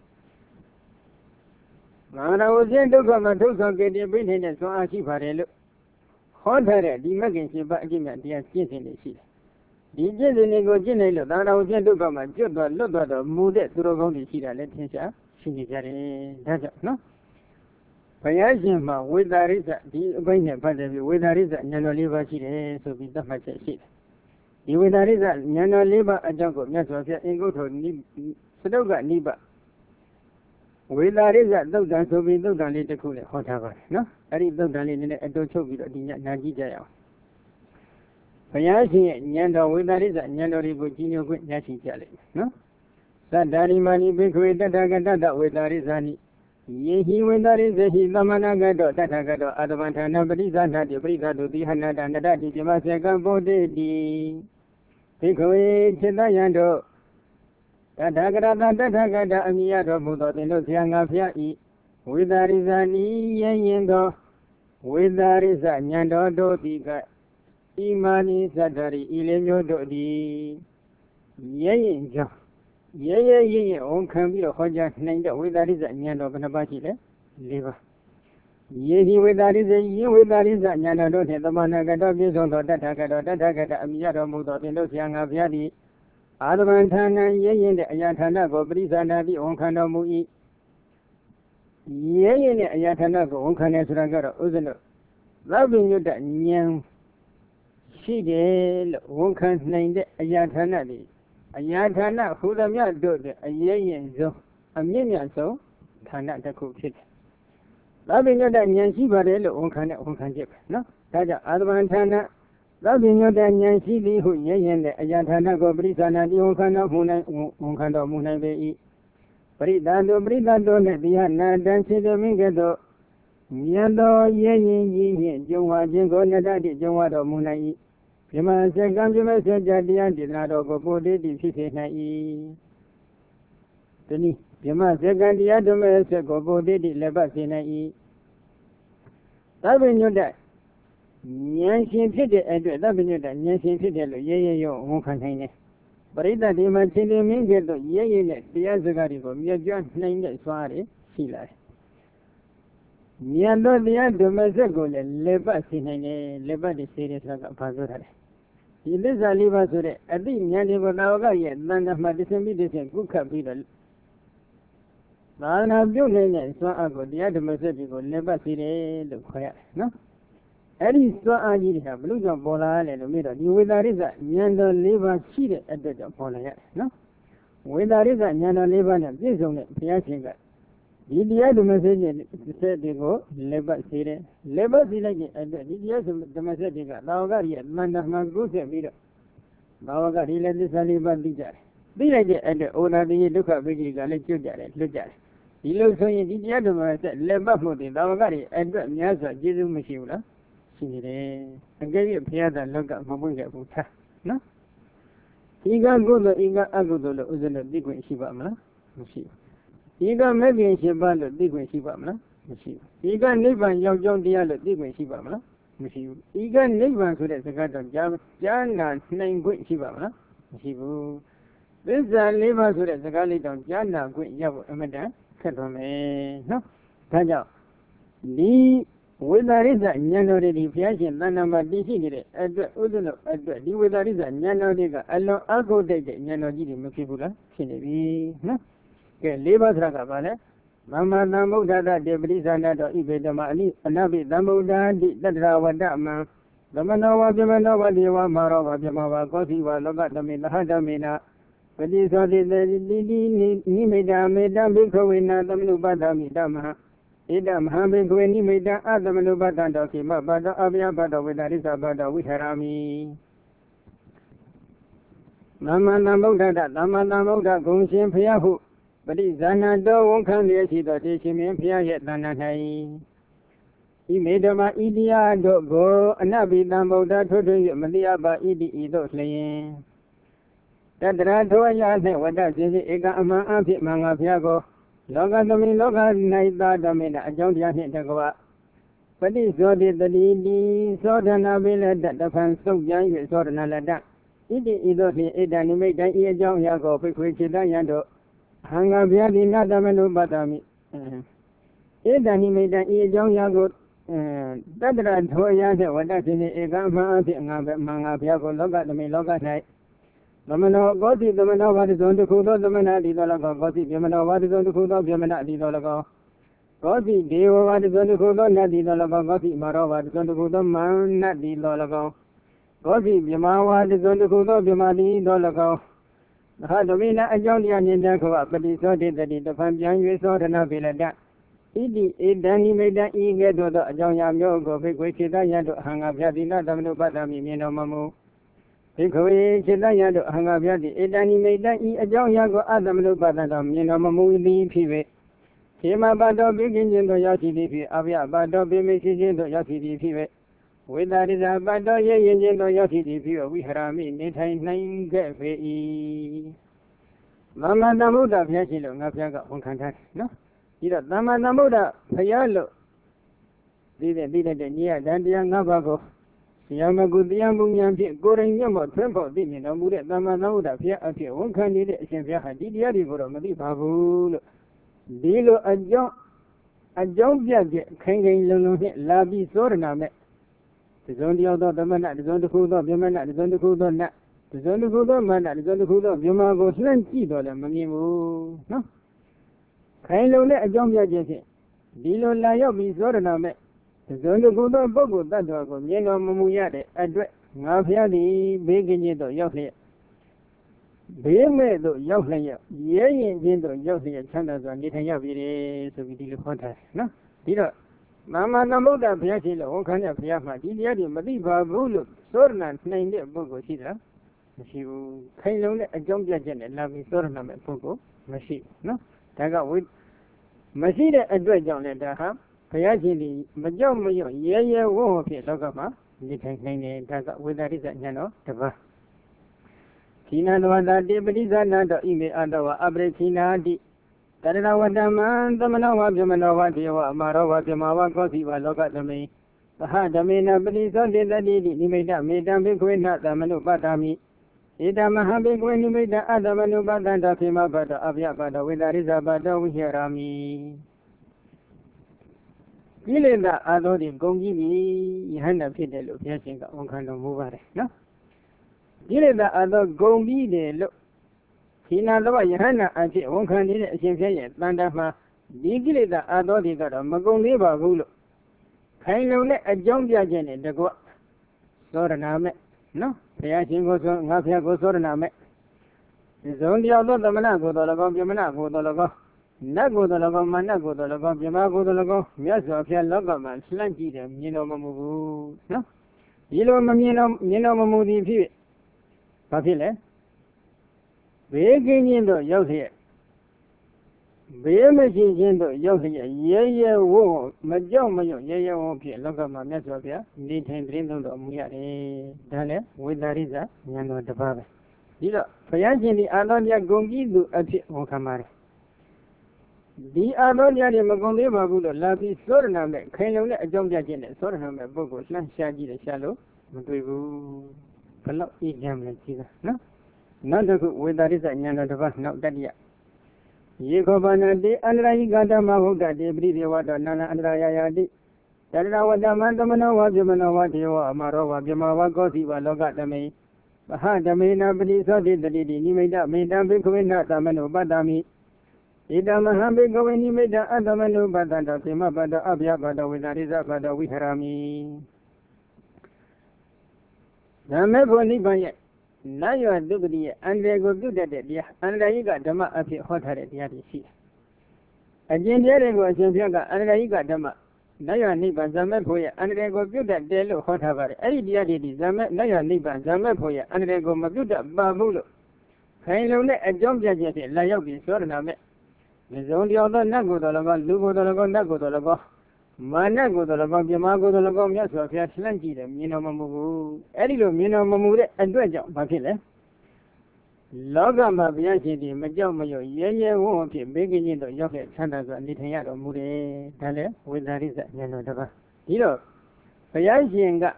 မဟာရဝဇင်းဒုက္ခမှာဒုက္ခကဲတင်ပေးနေတဲ့ဆွမ်းအားရှိပါတယ်လို့ဟောထားတဲ့ဒီမဂ္ဂင်ရှင်ဘအကျင့်မြတ်တရားကျင့်စဉ်တွေရှိတယ်။ဒီကျင့်စဉ်တွေကိုကျင့်နိုင်လို့သာရဝဇင်းဒုက္ခမှာကျွတ်သွားလွတ်သွားတော့မူတဲ့သူတော်ကောင်းတွေရှိတာလည်းထင်ရှားရှိနေကြတယ်။ဒါကြောင့်နော်ဘုရားရှင်မှာဝေဒရိစ္ဆဒီအပိုင်းနဲ့ပတ်သက်ပြီးဝေဒရိစ္ဆဉာဏ်တော်၄ပါးရှိတယ်ဆိုပြီးသတ်မှတ်ချက်ရှိတယ်။ဒီဝေဒရိစ္ဆဉာဏ်တော်၄ပါးအကြောင်းကိုမြတ်စွာဘုရားအင်္ဂုတ္တနိစတုကနိဗ္ဗာန်ဝေဒရိစ္ဆသုတ်တံဆိုပြီးသုတ်တံလေးတစ်ခုနဲ့ဟောထားပါတယ်နော်အဲ့ဒီသုတ်တံလေးနည်းနည်းအတူချုပ်ပြီးတော့ဒီညနာကြည့်ကြရအောင်ဘုရားရှင်ရဲ့ဉာဏ်တော်ဝေဒရိစ္ဆဉာဏ်တော်တွေကိုကြီးညိုခွင့်ရရှိကြလိမ့်မယ်နော် Sadarimani Bhikkhave Tathagata Vedarisani Yehi Vedarisani Tamanagato Tathagato Advantana Parisatati Parisatu Dihanata Nadati Jamaseka Bodhi Bhikkhave Chitayando Tathagata Tathagata Amiyato Buddha Tendo Sianga Fyai Vedarisani Yendo Vedarisa Nyando Dodika Imani Sadari Ilemyo Dodi Yeyin Ye ye ye on can be a Hoja named with that is a Nyano Banabachile, liver. Ye he with that is a ye with that is a Nyano, the Managata is on the Tatagata, Tatagata, Amiyato Mudo, the Lucian Aviadi, Adamantana, ye in the Ayatanago, Brisana, on Kanamui. Ye in the Ayatanago, on Canesragara, Uzano. Loving you that Nyan. She did one can name the Ayatanadi. Ayatana, who the mere do a yen so, a million so, cannot the cook it. Loving you that Yancy Barello, one can one can jip, no? Taja Advantana, loving you that Yancy, who yen the Ayatana go Brisana, the Onkana, Unkanda Muna be. Bridando, Bridando, Diana, dancing the Mingado, Yando, yen, yen, Juma, Jingo, Nadadi, Juma, Munai. Jima Segam Jima Sejadian did not go the Sisi. Tini, Jima Segandia Domestic go the Lebasina. Loving you that Yancy City and loving you that Yancy City, ye yo, who contain it. But it that Dima City Mingo, ye in it, the Azagarigo, ye just named it Swari, Sila. Miando the Domestic, Lebasina, Lebadi series like a puzzle. In this I live as today, I think Yanniva Naga yet, none of my disabilities and good capital. I have you named so I go the other message will never see the quiet, no? Any so I need have look of Bola and the middle. You with that is a Yanda liver cheated at the Pola, no? With that is a Yanda liver and this on it, Piasinga. Did the other message said they go, Labor City, Labor City, and the message got Laga yet, man of my good video. Laga, he let this Aliba Dija. Be like it, and the owner of the look at Vicky, let you get it, look at it. He looks so in the other message, Labor Modi, Laga, and Yasa, Jesus Machula. She did, and gave you a pair that look at Mabuga Buta. No? He got good, he got a good, Uzana, big when she was, she. He got maybe in Shibala, big when she was, machine. He got neighbor young John Diallo, big when she was, machine. He got neighbor so that's a got of Jam, Jana, nine great Shiba, Shibu. This is a neighbor so that's a galley of Jana, great Yabu, Amada, Katome, no? Taja. The weather is a Yanori Fiashin, the number D C, at the Uduno, at the weather is a Yanoriga, alone, I'll go take the Yanori Mukibula, Sinabi, no? Labor Dragabana, Mama Namuda, the Brizana, the Ibedamani, Anabi, Namuda, the Dravadama, the Manoa, the Manova, the Marova, the Mava, Gosiva, Logatamina, Hadamina, but these are the Nimeda, Meda, Bikowina, the Minubadami Dama, Idam, Hamid, when he made the other Minubadanda, but the Avia Bada with Arizabada, with Harami. Mama Namuda, Lama Namuda, Gunsim Piahu. But it's another one can see that they see me yet than I. He made a ma idia go, and I be done about that to do Malia by Idi Ido slaying. That Ratoya, what does it? Egama Ampit Manga Piago. Loga Domi Loga Naida Domina, Jonia Hitagoa. But it's so did the Didi, so the Nabila that the fans so young, so the Nalada. Idi Ido, Ida, made the ear John Yago, which is Yando. Hanga Biadi Nadamano Batami. Eda he made an ear young Yago. Dadra Toya, what does it? Egama Manga Piago, Loga Domi Loga Night. Domino Gosi, Domino, what is on the Kudo, Domina, the Dolago, Gosi, Domino, what is on the Kudo, Domina, the Dolago. Gosi, Deo, what is on the Kudo, not the Dolago, Gosi, Maro, what is on the Kudo, Man, not the Dolago. Gosi, Bima, what is on the Kudo, Bima, the Dolago. Domina, a Jolian in Dako, but he saw that the Famjan, you saw the Navilla that. It then he made that eager to the Jonia Yogo, which is a Yado, hang up Yadina, Domino, Batami, Mino Mamu. ဒီခွေจิตတရတို့အဟံငါပြတိဧတဏိမိတ်တဤအကြောင်းအရာကိုအတ္တမနုပါဒတော်မြင်တော်မမူသည်ဖြစ်ပေခြေမပါတော်ပြင်းခြင်းတို့ရောက်ရှိသည်ဖြစ်အဗျပါတော်ပြင်းမရှိခြင်းတို့ရောက်ရှိသည်ဖြစ်ပေဝိတာရိဇာပါတော်ရဲ့ရင်ခြင်းတို့ရောက်ရှိသည်ဖြစ်ဝိဟရမိနေထိုင်နိုင်ခဲ့ပေ၏သမ္မာသမ္ဗုဒ္ဓဘုရားရှိလို့ငါဘုရားကဝန်ခံထားတယ်နော်ဒီတော့သမ္မာသမ္ဗုဒ္ဓဘုရားလို့ဒီတဲ့ဒီတဲ့ညရတန်တရား၅ပါးကိုဆရာမကုတရားမှုဉာဏ်ဖြင့်ကိုယ်တိုင်မျက်မှောက်ထွန်းပေါက်သိမြင်တော်မူတဲ့သမ္မာသမ္ဗုဒ္ဓဘုရားအဖြစ်ဝန်ခံနေတဲ့အရှင်ဘုရားဟာဒီတရားတွေကိုတော့မသိပါဘူးလို့ဒီလိုအကြောင်းအကြောင်းပြချက်ခိုင်ခိုင်လုံလုံဖြင့်လာပြီးသောရဏမဲ့တစုံတယောက်သောသမဏတစုံတစ်ခုသောဗြဟ္မဏတစုံတစ်ခုသောနတ်တစုံတစ်ခုသောမန္တတစုံတစ်ခုသောဗြဟ္မာကိုလှမ်းကြည့်တော့လည်းမမြင်ဘူးနော်ခိုင်လုံတဲ့အကြောင်းပြချက်ဖြင့်ဒီလိုလာရောက်ပြီးသောရဏမဲ့တစုံတစ်ခုသောပုဂ္ဂိုလ်တ attva ကိုမြင်တော်မမူရတဲ့အတွက်ငါဖျားသည်ဘေးကင်းခြင်းသို့ရောက်လျက်ဘေးမဲ့သို့ရောက်လျက်ရဲရင်ခြင်းသို့ရောက်လျက်ချမ်းသာစွာနေထိုင်ရပြီလေဆိုပြီးဒီလိုခေါ်ထားတယ်နော်ဒီတော့သမ္မာသမ္ဗုဒ္ဓဘုရားရှိလို့ဝန်ခံတဲ့ဘုရားမှာဒီတရားတွေမသိပါဘူးလို့သောရဏနိုင်တဲ့ပုဂ္ဂိုလ်ရှိသလားမရှိဘူးခိုင်လုံတဲ့အကြောင်းပြချက်နဲ့လာပြီးသောရဏမဲ့ပုဂ္ဂိုလ်မရှိနော်ဒါကဝိမရှိတဲ့အတွက်ကြောင့်လည်းဒါဟာဘုရားရှင်ဒီမကြောက်မရွံ့ရဲရဲဝံ့ဝံ့ဖြစ်လောကမှာနေထိုင်နိုင်တယ်ဒါကဝေဒရိစ္ဆဉာဏ်တော်တပါးခိနန္တဝတ္တတိပတိဇာနာတောဣမေအတဝအပရိခိနာတိတရဏဝတ္တမံသမဏဝဗြဟ္မဏဝဒေဝအမရောဝဗြဟ္မာဝကောစီဝလောကသမိသဟဓမေနပတိသောတေတတိတိနိမိတမေတံဘိခွေနသမနုပတ္တာမိဧတမဟံဘိခွေနိမိတအတ္တမနုပတ္တန္တဖိမဘတ္တအဗျဘတ္တဝေဒရိစ္ဆဘတ္တဝိဟရာမိကိလေသာအာသောတွေကုန်ကြီးပြီယဟန္တာဖြစ်တယ်လို့ဘုရားရှင်ကဝန်ခံတော်မူပါတယ်နော်ကိလေသာအာသောကုန်ပြီးတယ်လို့ခိနာတဝယဟန္တာအဖြစ်ဝန်ခံနေတဲ့အရှင်ဘုရားရဲ့တန်တမှာဒီကိလေသာအာသောတွေကတော့မကုန်သေးပါဘူးလို့ခိုင်လုံတဲ့အကြောင်းပြချက်နဲ့တကွသောရဏမဲ့နော်ဘုရားရှင်ကိုဆိုငါဘုရားကိုသောရဏမဲ့ဇုံတယောက်သောသမဏကိုတော်၎င်းပြမဏကိုတော်၎င်းနတ်ကိုယ်တော်၎င်းမနတ်ကိုယ်တော်၎င်းပြမကိုယ်တော်၎င်းမြတ်စွာဘုရားလောကမှာလှမ်းကြည့်တယ်မြင်တော်မမူဘူးနော်ဒီလိုမမြင်တော့မြင်တော်မမူသည်ဖြစ်ဘာဖြစ်လဲဘေးကင်းခြင်းတို့ရောက်လျက်ဘေးမရှိခြင်းတို့ရောက်လျက်ရဲရဲဝံ့မကြောက်မရွံ့ရဲရဲဝံ့ဖြစ်လောကမှာမြတ်စွာဘုရားနေထိုင်သတင်းသုံးတော်မူရတယ်ဒါလည်းဝေဒရိစ္ဆဉာဏ်တော်တစ်ပါးပဲဒီတော့ဘုရားရှင်ဒီအာလောတရားဂုဏ်ကြီးသူအဖြစ်ဝန်ခံပါတယ်ဒီအာသောတရားတွေမကုန်သေးပါဘူးလို့လာပြီးသောရဏမဲ့ခိုင်လုံတဲ့အကြောင်းပြချက်နဲ့သောရဏမဲ့ပုဂ္ဂိုလ်လှမ်းရှားကြည့်တယ်ရှားလို့မတွေ့ဘူးဘလောက်အေးချမ်းမလဲကြည့်တာနော်နောက်တစ်ခုဝေဒရိစ္ဆဉာဏ်တော်တစ်ပါးနောက်တတိယယေခောဘာနာတိအန္တရာယိကတမဟုတ်တတိပရိဒေဝတောနာနာအန္တရာယယာတိတရဏဝတ္တမံသမဏဝဗြဟ္မဏဝဒေဝအမရောဝဗြဟ္မာဝကောစီဝလောကသမိပဟဓမေနပတိသောတိတတိတိနိမိတမေတံဘိက္ခဝေနသမနုပတ္တမိဣဒမဟံဘိကဝေနိမိတအတ္တမနုပတ္တန္တသေမပတ္တအဗျာပတ္တဝိသရိဇပတ္တဝိဟရမိဓမ္မေဖို့နိဗ္ဗာန်ရဲ့နတ်ရွာဒုက္ခတိရဲ့အန္တရာယ်ကိုပြုတ်တတ်တဲ့တရားအန္တရာယိကဓမ္မအဖြစ်ဟောထားတဲ့တရားတွေရှိတယ်အကျင့်တရားတွေကိုအရှင်ဘုရားကအန္တရာယိကဓမ္မနတ်ရွာနိဗ္ဗာန်ဇမ္မေဖို့ရဲ့အန္တရာယ်ကိုပြုတ်တတ်တယ်လို့ဟောထားပါတယ်အဲ့ဒီတရားတွေဒီဇမ္မေနတ်ရွာနိဗ္ဗာန်ဇမ္မေဖို့ရဲ့အန္တရာယ်ကိုမပြုတ်တတ်ပါဘူးလို့ခိုင်လုံတဲ့အကြောင်းပြချက်ဖြင့်လာရောက်ပြီးသောရဏမဲ့ဒီဇုံတယောက်သောနတ်ကိုယ်တော်၎င်းလူကိုယ်တော်၎င်းနတ်ကိုယ်တော်၎င်းမာနကိုယ်တော်၎င်းပြမကိုယ်တော်၎င်းမြတ်စွာဘုရားလှမ်းကြည့်တယ်မြင်တော်မမူဘူးအဲ့ဒီလိုမြင်တော်မမူတဲ့အတွက်ကြောင့်ဘာဖြစ်လဲလောကမှာဘုရားရှင်ဒီမကြောက်မရွံ့ရဲရဲဝံ့ဝံ့ဖြစ်ဘေးကင်းခြင်းတို့ရောက်တဲ့ဆန္ဒစွာနေထိုင်ရတော်မူတယ်ဒါလည်းဝေဒရိစ္ဆဉာဏ်တော်တစ်ပါးဒီတော့ဘုရားရှင်က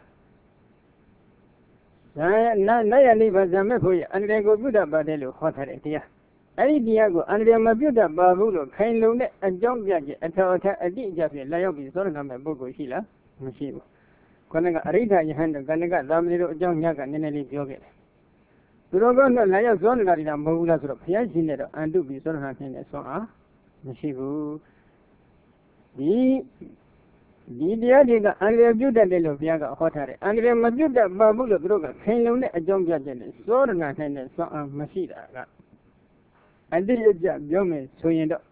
နတ်နတ်ရနိဗ္ဗာန်ဇမ္မေဖို့ရအန္တရာယ်ကိုပြုတတ်ပါတယ်လို့ဟောထားတဲ့တရားအဲ့ဒီတရားကိုအန္တရာယ်မပြုတ်တတ်ပါဘူးလို့ခိုင်လုံတဲ့အကြောင်းပြချက်အထောက်အထားအတိအကျဖြင့်လာရောက်ပြီးသောရဏမဲ့ပုဂ္ဂိုလ်ရှိလားမရှိဘူးခொနကအရိဋ္ဌယဟန်တို့ကဏကသာမဏေတို့အကြောင်းညကနည်းနည်းလေးပြောခဲ့တယ်သူတို့ကတော့လာရောက်သောရဏတာမဟုတ်ဘူးလားဆိုတော့ဘုရားရှင်နဲ့တော့အန္တုပြီးသောရဏဖြစ်နေဆွမ်းအားမရှိဘူးဒီဒီတရားတွေကအန္တရာယ်ပြုတ်တတ်တယ်လို့ဘုရားကဟောထားတယ်အန္တရာယ်မပြုတ်တတ်ပါဘူးလို့သူတို့ကခိုင်လုံတဲ့အကြောင်းပြချက်နဲ့သောရဏနိုင်တဲ့ဆွမ်းအားမရှိတာကအတိအကျပြောမယ်ဆိုရင်တော့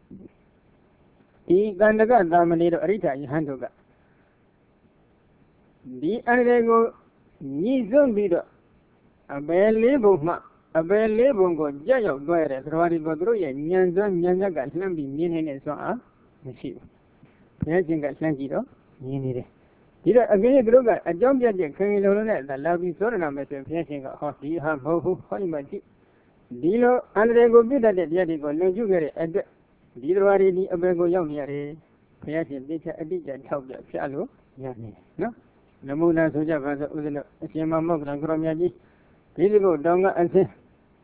ဒီကန္တကသာမဏေတို့အရိဋ္ဌယဟန်တို့ကဒီအန္တရာယ်ကိုညှိစွန်းပြီးတော့အပယ်လေးပုံမှအပယ်လေးပုံကိုကြက်ရောက်သွားရတဲ့သရဝတိကိုသူတို့ရဲ့ဉာဏ်စွမ်းဉာဏ်ရက်ကလှမ်းပြီးမြင်နေတဲ့စွမ်းအားမရှိဘူးဘုရားရှင်ကလှမ်းကြည့်တော့မြင်နေတယ်ဒီတော့အကင်းကြီးသူတို့ကအကြောင်းပြချက်ခင်ခင်လုံးလုံးနဲ့လာပြီးသောရဏမယ်ဆိုရင်ဘုရားရှင်ကဟောဒီဟာမဟုတ်ဘူးဟောဒီမှာကြည့်ဒီလိုအန္တရာယ်ကိုပြစ်တတ်တဲ့တရားတွေကိုလွန်ကျူးခဲ့တဲ့အတွက်ဒီသရဝတိဒီအပယ်ကိုရောက်နေရတယ်ဘုရားရှင်သိချအတိအကျထောက်ပြဖြတ်လို့ရနေတယ်နော်နမုနာဆိုကြပါစို့ဥစ္စလအရှင်မမောက္ခလံကရောမြတ်ကြီးဒီလိုကိုတောင်းကအစင်း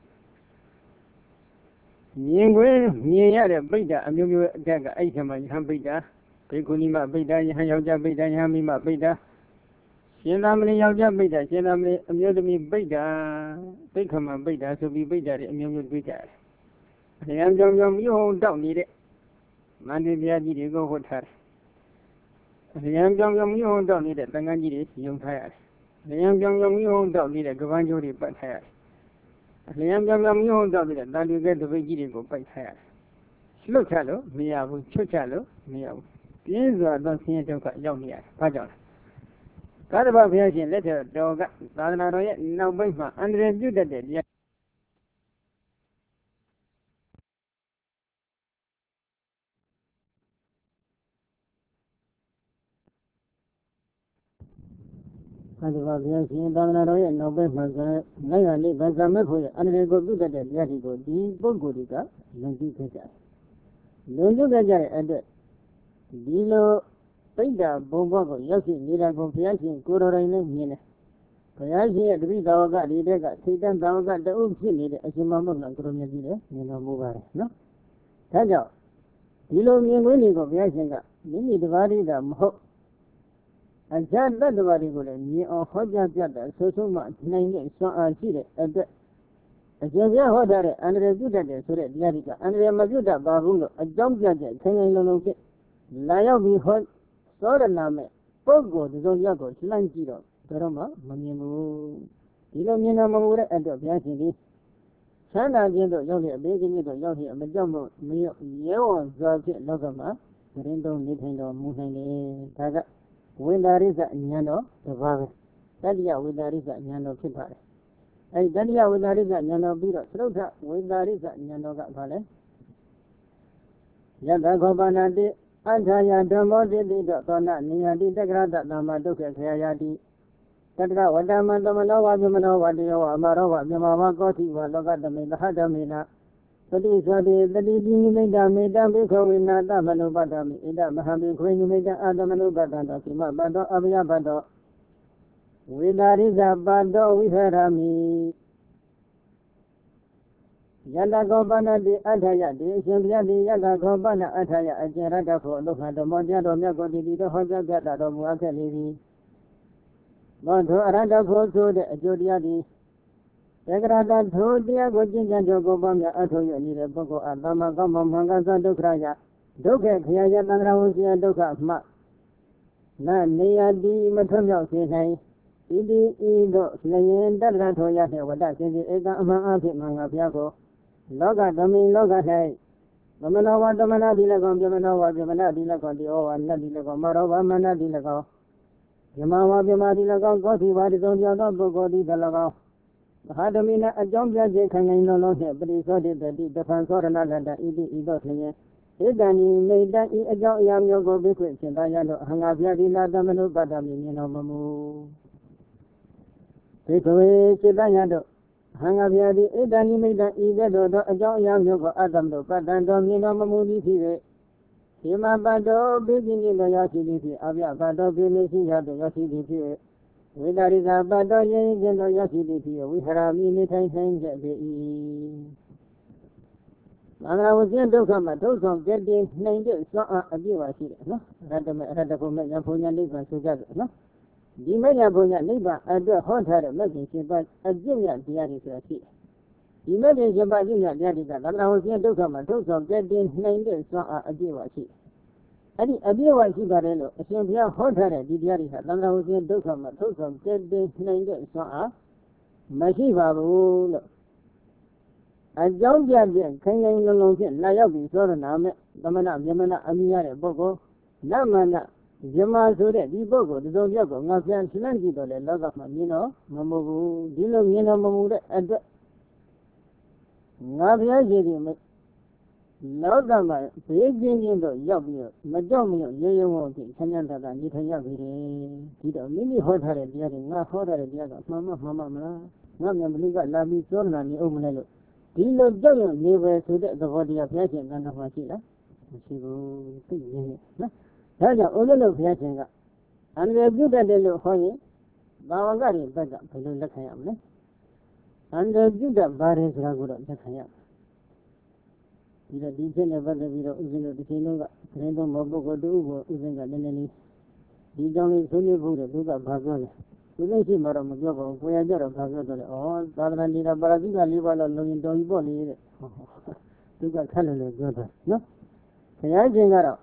မြင်ခွင့်မြင်ရတဲ့ပိဋ္ဌာအမျိုးမျိုးအတက်ကအဲ့ဒီမှာယဟန်ပိဋ္ဌာဘေကုဏီမပိဋ္ဌာယဟန်ယောက်ျားပိဋ္ဌာယဟန်မိမပိဋ္ဌာရှင်သာမဏေယောက်ျားပိဋ္ဌာရှင်သာမဏေအမျိုးသမီးပိဋ္ဌာသိက္ခမပိဋ္ဌာဆိုပြီးပိဋ္ဌာတွေအမျိုးမျိုးတွေ့ကြတယ်။အရံကြောင်ကြောင်မြို့ဟုံတောက်နေတဲ့မန္တလေးဘုရားကြီးတွေကိုဟောထားတယ်။အရံကြောင်ကြောင်မြို့ဟုံတောက်နေတဲ့တန်ခါးကြီးတွေယုံထားရတယ်။အရံကြောင်ကြောင်မြို့ဟုံတောက်နေတဲ့ကပန်းကျိုးတွေပတ်ထားရတယ်။အရံကြောင်ကြောင်မြို့ဟုံတောက်နေတဲ့တန်တူကဲတပိတ်ကြီးတွေကိုပိုက်ထားရတယ်။လွတ်ချလို့မရဘူးချွတ်ချလို့မရဘူး။ပြင်းစွာသောဆင်းရဲဒုက္ခရောက်နေရတယ်။ဘာကြောင့်လဲ။ကာသဗ္ဗဘုရားရှင်လက်ထက်တော်ကသာသနာတော်ရဲ့နောက်ပိုင်းမှာအန္တရာယ်ပြုတတ်တဲ့တရားကာသဗ္ဗဘုရားရှင်သာသနာတော်ရဲ့နောက်ပိုင်းမှာနိုင်ငံလေးဗဇာမဲ့ဖို့ရဲ့အန္တရာယ်ကိုပြုတတ်တဲ့တရားတွေကိုဒီပုဂ္ဂိုလ်တွေကလွန်ကျူးခဲ့ကြတယ်။လွန်ကျူးခဲ့ကြတဲ့အတွက်ဒီလိုပိဋ္ဌာဘုံဘကိုရောက်ရှိနေတာကိုဘုရားရှင်ကိုယ်တော်တိုင်လည်းမြင်တယ်။ဘုရားရှင်ရဲ့တပိသာဝကဒီတက်ကစိတ်တန်သာဝကတအုပ်ဖြစ်နေတဲ့အရှင်မမောက္ခလံကရောမြတ်ကြီးလည်းမြင်တော်မူပါတယ်နော်။ဒါကြောင့်ဒီလိုမြင်ခွင့်တွေကိုဘုရားရှင်ကမိမိတပါးတည်းသာမဟုတ်အခြားတတ္တဝါတွေကိုလည်းမြင်အောင်ဟောကြားပြတာဆိုဆုံးမှနိုင်တဲ့စွမ်းအားရှိတဲ့အတွက်အကျဉ်းပြဟောထားတဲ့အန္တရာယ်ပြုတတ်တယ်ဆိုတဲ့တရားတွေကအန္တရာယ်မပြုတတ်ပါဘူးလို့အကြောင်းပြချက်ခိုင်ခိုင်လုံလုံဖြင့်လာရောက်ပြီးဟောသောရဏမဲ့ပုဂ္ဂိုလ်ဒီလိုရက်ကိုလှမ်းကြည့်တော့ဘယ်တော့မှမမြင်ဘူးဒီလိုမြင်တာမဟုတ်တဲ့အတွက်ဘုရားရှင်ဒီချမ်းသာခြင်းတို့ရောက်တဲ့အပေးခြင်းတို့ရောက်တဲ့အမကြောက်မို့မရဲဝံစွာဖြင့်လောကမှာဂရင်တော်နေထိုင်တော်မူနိုင်တယ်ဒါကဝိဒါရိသဉာဏ်တော်တပါးပဲတတိယဝိဒါရိသဉာဏ်တော်ဖြစ်ပါတယ်အဲဒီတတိယဝိဒါရိသဉာဏ်တော်ပြီးတော့သရုပ်ထဝိဒါရိသဉာဏ်တော်ကဘာလဲယတ္တခောပနာတိအထာယဓမ္မောတိတိတောသောနနိယတိတက္ကရတသမ္မာဒုက္ခခေယယာတိတတ္တဝတ္တမသမနောဝပြမနောဝတ္တယောဝအမရောဝမြမမကောတိဝလောကတမေသဟတမေနသတိသတိတတိတိနိမိတမေတ္တဘိခောဝိနာတမနုပတ္တမိဣဒမဟာဘိခွေနိမိတအာတမနုပတ္တတောကိမပတ္တောအဘယပတ္တောဝိဒါရိဇပတ္တောဝိဟရမိယတ္တခောပနတိအထာယတိအရှင်ဘုရားတိယတ္တခောပနအထာယအကျဉ်ရတ္တဖို့အလုခဓမ္မောပြတော်မြတ်ကိုတည်တည်တော်ဟောကြားပြတာတော်မူအပ်ခဲ့လေသည်သောထိုအရတ္တဖို့ဆိုတဲ့အကျိုးတရားသည်တက္ကရာတထိုတရားကိုကျင့်ကြံကြကိုပေါင်းများအထောက်ရနေတဲ့ပုဂ္ဂိုလ်အားသမကောင်းမှမှန်ကန်သောဒုက္ခရဒုက္ခခရယတန္တရာဝစီယဒုက္ခမှနာနေယတိမထွမြောက်စေနိုင်ဣတိဤတို့လျင်တတ္တရထောရတဲ့ဝတ္တရှင်စီဧကအမှန်အဖြစ်မှန်ငါဘုရားကိုလောကသမိန်လောက၌သမဏဝသမဏတိလကောပြမနောဝပြမနာတိလကောတိဩဝနတိလကောမရောဝမနတိလကောပြမဝပြမတိလကောကောတိဝါတိသုံးပြသောပုဂ္ဂိုလ်တိတလကောမဟာဓမိနအကြောင်းပြခြင်းခိုင်ခိုင်လုံးလုံးနှင့်ပရိသောတိတတိတဖန်သောရဏလတ္တဣတိဤသို့လျင်ဧတံဤမိတ္တဤအကြောင်းအရာမျိုးကိုဘိက္ခွင့်ရှင်သာရလို့အဟံငါပြတိနာသမနုပတ္တမိမြင်တော်မမူဘိက္ခဝေစိတ္တယတို့အဟံငါပြတိဧတံဤမိတ္တဤသို့သောအကြောင်းအရာမျိုးကိုအတ္တမလို့ပတ္တံတော်မြင်တော်မမူသည်ဖြစ်၍ဒီမှာပတ္တောပိပိနိလောရောက်ရှိသည်ဖြစ်အပြပတ္တောပိနိရှိရသောရောက်ရှိသည်ဖြစ်ဝိဒါရိသပတ္တောယင်းကျင်သောရောက်ရှိသည်ဖြစ်ဝိဟရာမိနေထိုင်ထိုင်ကြပေ၏မင်္ဂလာဝစီဒုက္ခမှာဒုက္ခပြည့်တည်နိုင်တဲ့စွမ်းအားအပြည့်ပါရှိတယ်နော်အရတ္တမေအရတ္တဘုံမဲ့ဉာဏ်ဘုံဉာဏ်နိဗ္ဗာန်ဆိုကြတယ်နော်ဒီမဲ့ဉာဏ်ဘုံဉာဏ်နိဗ္ဗာန်အတွက်ဟောထားတဲ့မဲ့ရှင်ရှင်ပါအကျင့်မြတ်တရားတွေဆိုတာရှိတယ်ဒီမဲ့ရှင်ရှင်ပါအကျင့်မြတ်တရားတွေကမင်္ဂလာဝစီဒုက္ခမှာဒုက္ခပြည့်တည်နိုင်တဲ့စွမ်းအားအပြည့်ပါရှိတယ်အဲ့ဒီအပြည့်အဝရှိပါတယ်လို့အရှင်ဘုရားဟောထားတဲ့ဒီတရားတွေဟာသံဃာဝစီဒုက္ခမှာဒုက္ခပြည့်တည်နိုင်တဲ့စွမ်းအားမရှိပါဘူးလို့အကြောင်းပြပြခိုင်ခိုင်လုံလုံဖြင့်လာရောက်ပြီးသောရဏမဲ့သမဏမြမဏအမိရတဲ့ပုဂ္ဂိုလ်နမဏ Jama so that the book of the Zonjago, Nafian Silangi, the Lagama, you know, Mamu, Dilo, Mina Mamu, and the Navia, Lagama, Beijing in the Yabu, Majomi, Yayo, Kanyanta, Nita Yabi, Tito, Mimi Hotter, the other, not Hotter, the other, Mamma, Mamma, Mamma, Liga, Labi, Sorna, the Omello. Dilo, Joyo, never so that the body of Yakin and of Machila. She will think, Raja, Olo Piacenga, and we have good at the Lohoy, Bawagari, Baga, Pulu Lakayam, and the Judah Baris Ragura, Lakayam. The Dijan of the Viro Uzino, the Kino, Rendo Mobo, Dugo, Uzinga, Lenny, the Johnny Sunny Buddha, Duga Bagola. We don't see Maram Jogo, we are there of Bagola, or Baranida Baraziga, Livala, Login Don Boli, Duga Kalala, no? Kayajingara.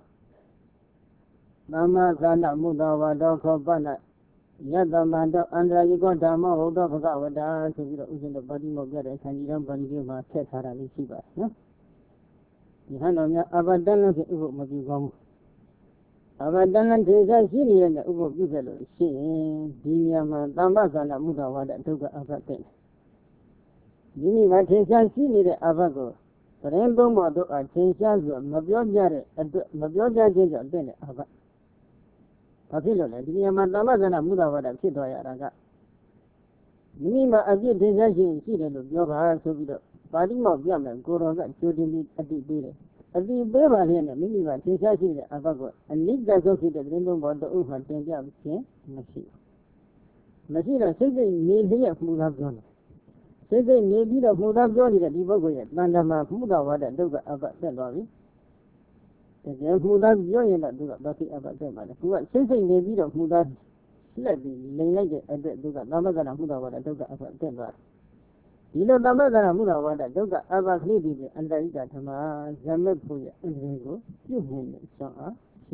Mama Zana Mudawa Doko Bana Yadamanda Andra Yugo Dama Oda Bagawada to be using the body of the and you don't believe my set Harali Shiba. You hand on your Abadana to Ugo Mabigom. Abadana Tesa Siri and the Ugo Bivelo, she, Dimiama Damazana Mudawa that took Abaten. Jimmy Matesa Siri the Abago. Rainbow Modo are Tensas, Mabioja, Mabioja Jinja, then Abba. Papilo, Diamadamazana Mudavada, Kitoyaraga. Nima Abi Desajin, Chile, Yoga, Sovido, Padimo Yaman, Goroga, Jodin at the Bile. At the Beverly, Minima, Tensashi, Abago, and Nida Sofi, the Rainbow Modo, Ufa, Tenja, Machine. Machine, something near here, Mudavon. Say they may be the Mudavon, the Divogo, Mandama, Mudavada, Doga, Abba, the lobby. The Mudav that do about the Abba, who are simply may be of Mudav, slightly lay at the Duga, Namazana Mudavada, Doga, Abba, the lobby. You know, Namazana Mudavada, Doga, Abba, Lady, and the Ida Tama, Zamepuya, and Ringo, you mean, so, she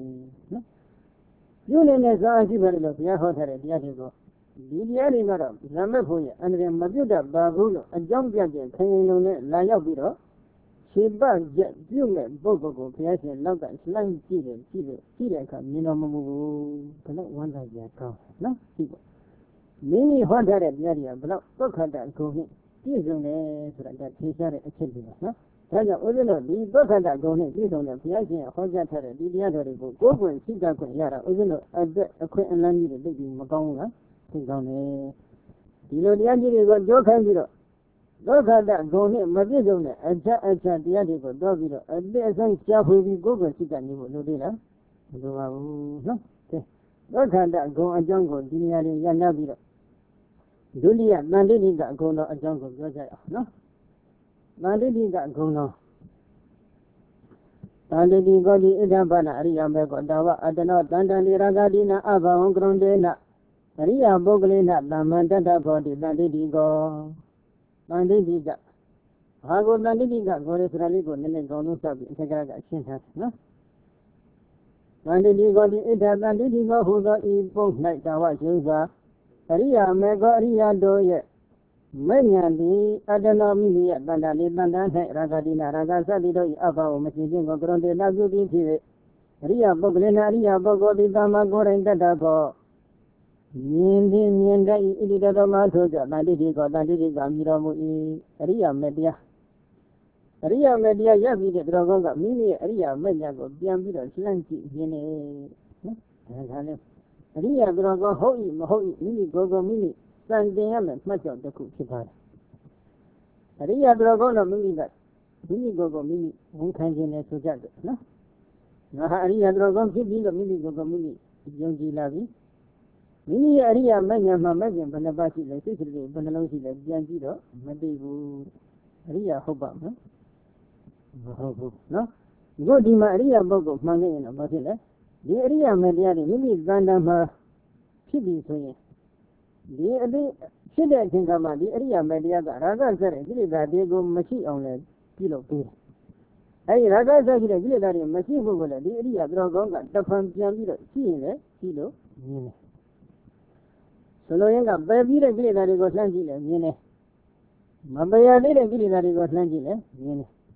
you name as I see very low, Yahotar, the Adigo. The Adigo, Zamepuya, and then Mabuda, Babulo, and John Biagan, Kayano, Layabiro. She bugged Jumel, Bogo, Piace, Love, Slang, Chile, Chile, Chile, Minomu, cannot one like that cow. No, people. Many hundred at the area, but look at that going. These on the that he's at a children. No, tell the other, the book at that going, these on the Piace, Hoja, the other go, go and see that Yara, Uzino, a quick and landy, the big Magonga, think on the. You know, the idea was Joe Candida. Look at that going, Madison, and the Adigo, Dogino, and there's some stuff will be good and sit and you will do that. Look at that go a jungle, Diniari, Yanabira. Julia, Mandini got go no a jungle, no? Mandini got go no. Mandini got the Idabana, Ria Megodawa, Adana, Dandani Ragadina, Ava, Grondena, Ria Boglina, Lamandata body, Mandini go. Mandinga. Hago Mandinga, Goresraligo, Nenegono Sabi, Tegaga, Shintas, no? Mandinga, the Ida, Mandinga, who got in both night, our Juza, Ria, Mega, Ria, Doye, Many Adana, Bandani, Bandan, Ragadina, Ragasa, Lido, Ava, Messaging, Gronde, Nazu, Ria, Boglina, Ria, Bogo, Dama, Goren, Dadago. Yindi Yenda Idida Masoja, Nadigo, Nadiga, Miramu, Ria Media. Ria Media, Yabi, Dragoga, Mini, Ria Media, Biambida, Slanky, Yene. Ria Drago, Hoi, Mahoi, Mini, Gogo, Mini, Sandiam, much of the Kuchipar. Ria Dragona, Mini, Mini Gogo, Mini, one kind in Sujaga, no? Ria Dragon, Mini Gogo, Mini, Yonji Lavi. Mini area manya mamma Banabati, the secretary, Banalosi, the Bianchito, Madibu, Ria Hoba, no? Go di Maria Bogo, Mangay and Batilla. The area media, Mimi Vandama, Chibi Soye. The Shida Kinkama, the area media, Raga Zare, that they go Machi on a pillow. Hey, Raga Zare, the Machi Bogo, the area Drogonga, the Pampiamino, Chile, Kilo, Soloyanga, baby, the village that goes Langile, Yene. Mabaya did a village that goes Langile, Yene.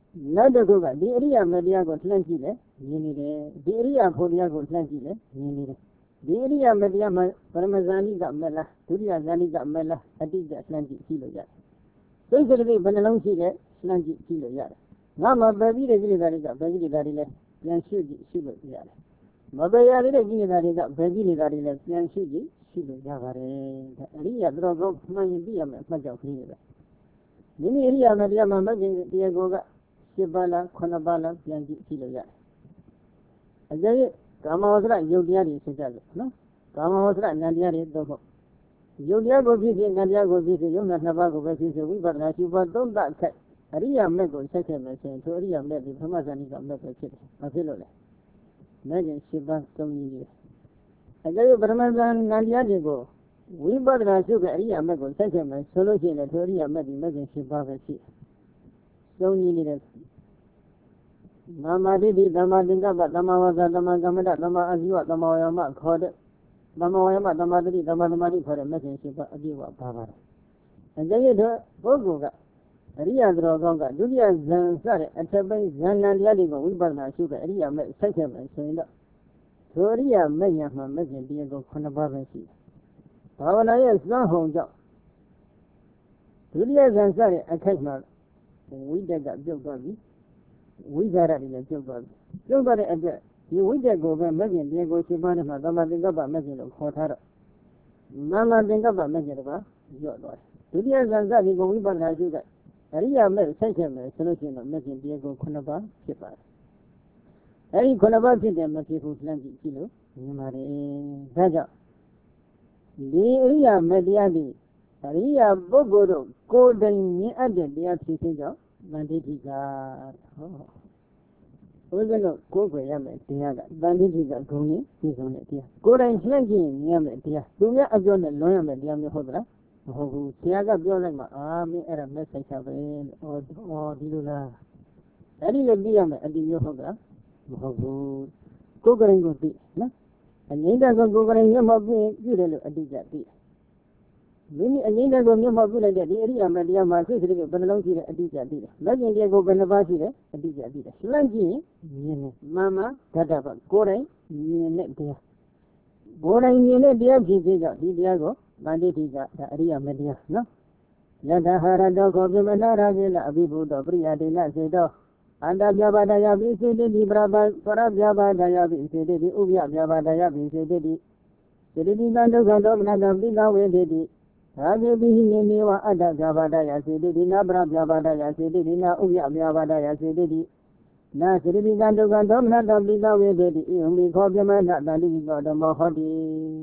နောက်တစ်ခုကဒီအရိယာမတရားကိုလှမ်းကြည့်လေမြင်နေတယ်ဒီအရိယာဖို့တရားကိုလှမ်းကြည့်လေမြင်နေတယ်ဒီအရိယာမတရားမှာပရမဇာနိကမလားဒုတိယဇာနိကမလားအတိအကျလှမ်းကြည့်ကြည့်လို့ရတယ်စိတ်စရတိဘယ်နှလုံးရှိတယ်လှမ်းကြည့်ကြည့်လို့ရတယ်ငါမှာပယ်ပြီးတဲ့ကိလေသာတွေကဘယ်ကိလေသာတွေလဲပြန်ရှုကြည့်ရှုလို့ရတယ်မပယ်ရသေးတဲ့ကိလေသာတွေကဘယ်ကိလေသာတွေလဲပြန်ရှုကြည့်ရှုလို့ရပါတယ်ဒါအရိယာတော်ကောမှန်ရင်သိရမယ်အမှတ်ကြောင့်ခင်းရတယ်မိမိအရိယာမတရားမှာမဂ္ဂင်တရားကိုကရှစ်ပါးလားခုနှစ်ပါးလားပြန်ကြည့်ကြည့်လို့ရတယ်အကျဉ်းကာမဝဆရယုတ်တရားတွေဖြစ်ကြလို့နော်ကာမဝဆရဉာဏ်တရားတွေတော့ဟုတ်ယုတ်တရားကိုဖြစ်ဖြစ်ဉာဏ်တရားကိုဖြစ်ဖြစ်ယုံနာနှစ်ပါးကိုပဲဖြစ်ဖြစ်ဝိပဿနာရှုပါသုံးသပ်ခက်အရိယာမက်ကိုဆက်ခဲ့မယ်ဆိုရင်သူအရိယာမက်ဒီပထမဇာနိကမက်ပဲဖြစ်တယ်မဖြစ်လို့လေမဂ္ဂင်ရှစ်ပါးသုံးကြီးတယ်အကျဉ်းပထမဇာဉာဏ်တရားတွေကိုဝိပဿနာရှုခဲ့အရိယာမက်ကိုဆက်ခဲ့မယ်ဆိုလို့ရှိရင်လည်းသူအရိယာမက်ဒီမဂ္ဂင်ရှစ်ပါးပဲဖြစ်သုံးကြီးနေတဲ့သမ္မာဒိဋ္ဌိသမ္မာသင်္ကပ္ပသမ္မာဝါစာသမ္မာကမ္မန္တသမ္မာအာဇီဝသမ္မာဝါယာမခေါ်တဲ့သမ္မာဝါယာမသမ္မာတတိသမ္မာသမာဓိခေါ်တဲ့မဂ္ဂင်၈ပါးအပြည့်အဝပါပါတယ်။အကျဉ်းရတော့ပုဂ္ဂိုလ်ကအရိယာတော်ကောင်းကဒုတိယဇန်စတဲ့အထက်ပိုင်းဇန်နံတရားတွေကိုဝိပဿနာရှုတဲ့အရိယာမဲ့ဆက်ခဲ့မယ်ဆိုရင်တော့ထိုအရိယာမဲ့ညာမှာမဂ္ဂင်တရားကိုခုနှစ်ပါးပဲရှိတယ်။ဘာဝနာရဲ့စွမ်းဟုန်ကြောင့်ဒုတိယဇန်စတဲ့အခိုက်မှာဝိတ္တကပြုတ်သွားပြီဝိဇာရတွေလည်းပြုတ်သွားပြီပြုတ်သွားတဲ့အတွက်ဒီဝိတ္တကိုပဲမဂ္ဂင်တရားကိုရှင်းပါတဲ့မှာသမ္မာသင်္ကပ္ပမဂ္ဂင်လို့ခေါ်ထားတော့သမ္မာသင်္ကပ္ပမဂ္ဂင်တော့ညော့သွားတယ်ဒုတိယဇန်စဒီကိုဝိပဿနာရှုတဲ့အရိယာမဲ့ဆက်ခဲ့မယ်ဆိုလို့ရှိရင်တော့မဂ္ဂင်တရားကိုခုနှစ်ပါးဖြစ်ပါတယ်အဲဒီခုနှစ်ပါးဖြစ်တယ်မဖြစ်ဘူးလှမ်းကြည့်ကြည့်လို့မြင်ပါတယ်ဒါကြောင့်ဒီအရိယာမဲ့တရားဒီအရိယာပုဂ္ဂိုလ်တို့ကိုယ်တိုင်မြင်အပ်တဲ့တရားဖြစ်ခြင်းကြောင့်တန်တိဋ္ဌိကဟောဘုရားတို့ကိုယ်ွယ်ရမယ်တရားကတန်တိဋ္ဌိကဂုံရင်ပြည့်စုံတဲ့တရားကိုယ်တိုင်လှည့်ကြည့်မြင်ရမယ်တရားသူများအပြောနဲ့လွန်ရမယ်တရားမျိုးဟုတ်သလားမဟုတ်ဘူးဆရာကပြောလိုက်မှအာမင်းအဲ့ဒါမဲ့ဆိုင်ချပဲလို့ဩဩဒီလိုလားအဲ့ဒီလိုသိရမယ်အတိမျိုးဟုတ်သလားမဟုတ်ဘူးကိုယ်ကရင်ကိုသိနော်အငိမ့်တဲ့ကိုကိုယ်ကရင်မျက်မှောက်ပြုပြုတယ်လို့အတိအကျသိမိမိအငိမ့်တဲ့ကိုမျက်မှောက်ပြုလိုက်တဲ့ဒီအရိယာမတရားမှာစိတ်စိတ်ကိုဘယ်နှလုံးရှိတဲ့အတိအကျသိတယ်မဂ္ဂင်တရားကိုဘယ်နှပါးရှိတယ်အတိအကျသိတယ်လှမ်းကြည့်ရင်မြင်တယ်မှန်မှဓာတ္တပကိုယ်တိုင်မြင်တဲ့တရားကိုယ်တိုင်မြင်တဲ့တရားဖြစ်ခြင်းကြောင့်ဒီတရားကိုတန်တိဋ္ဌိကဒါအရိယာမတရားနော်ယတဟာရတောကိုပြမနာရကိလအဘိဘုဒ္ဓပရိယဒိနစေတောအန္တပြပါဒယပိစေတိပရပပရပြပါဒယပိစေတိဥပယပြပါဒယပိစေတိစေတိတံဒုက္ခဒေါမနတံပိကဝေတိတိသာဂေပိဟိနေနေဝအတ္တပြပါဒယစေတိနာပရပြပါဒယစေတိနာဥပယပြပါဒယစေတိနာစေတိတံဒုက္ခဒေါမနတံပိကဝေတိတိဣဟမိခောပြမနာတန္တိကောဓမ္မောဟောတိ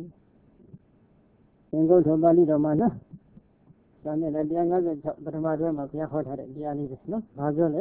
သင်္ကုထုံပါဠိတော်မှာနော်။ဒါနဲ့လည်းတရား၅၆ပထမတွဲမှာဘုရားဟောထားတဲ့တရားလေးပဲနော်။ဘာပြောလဲ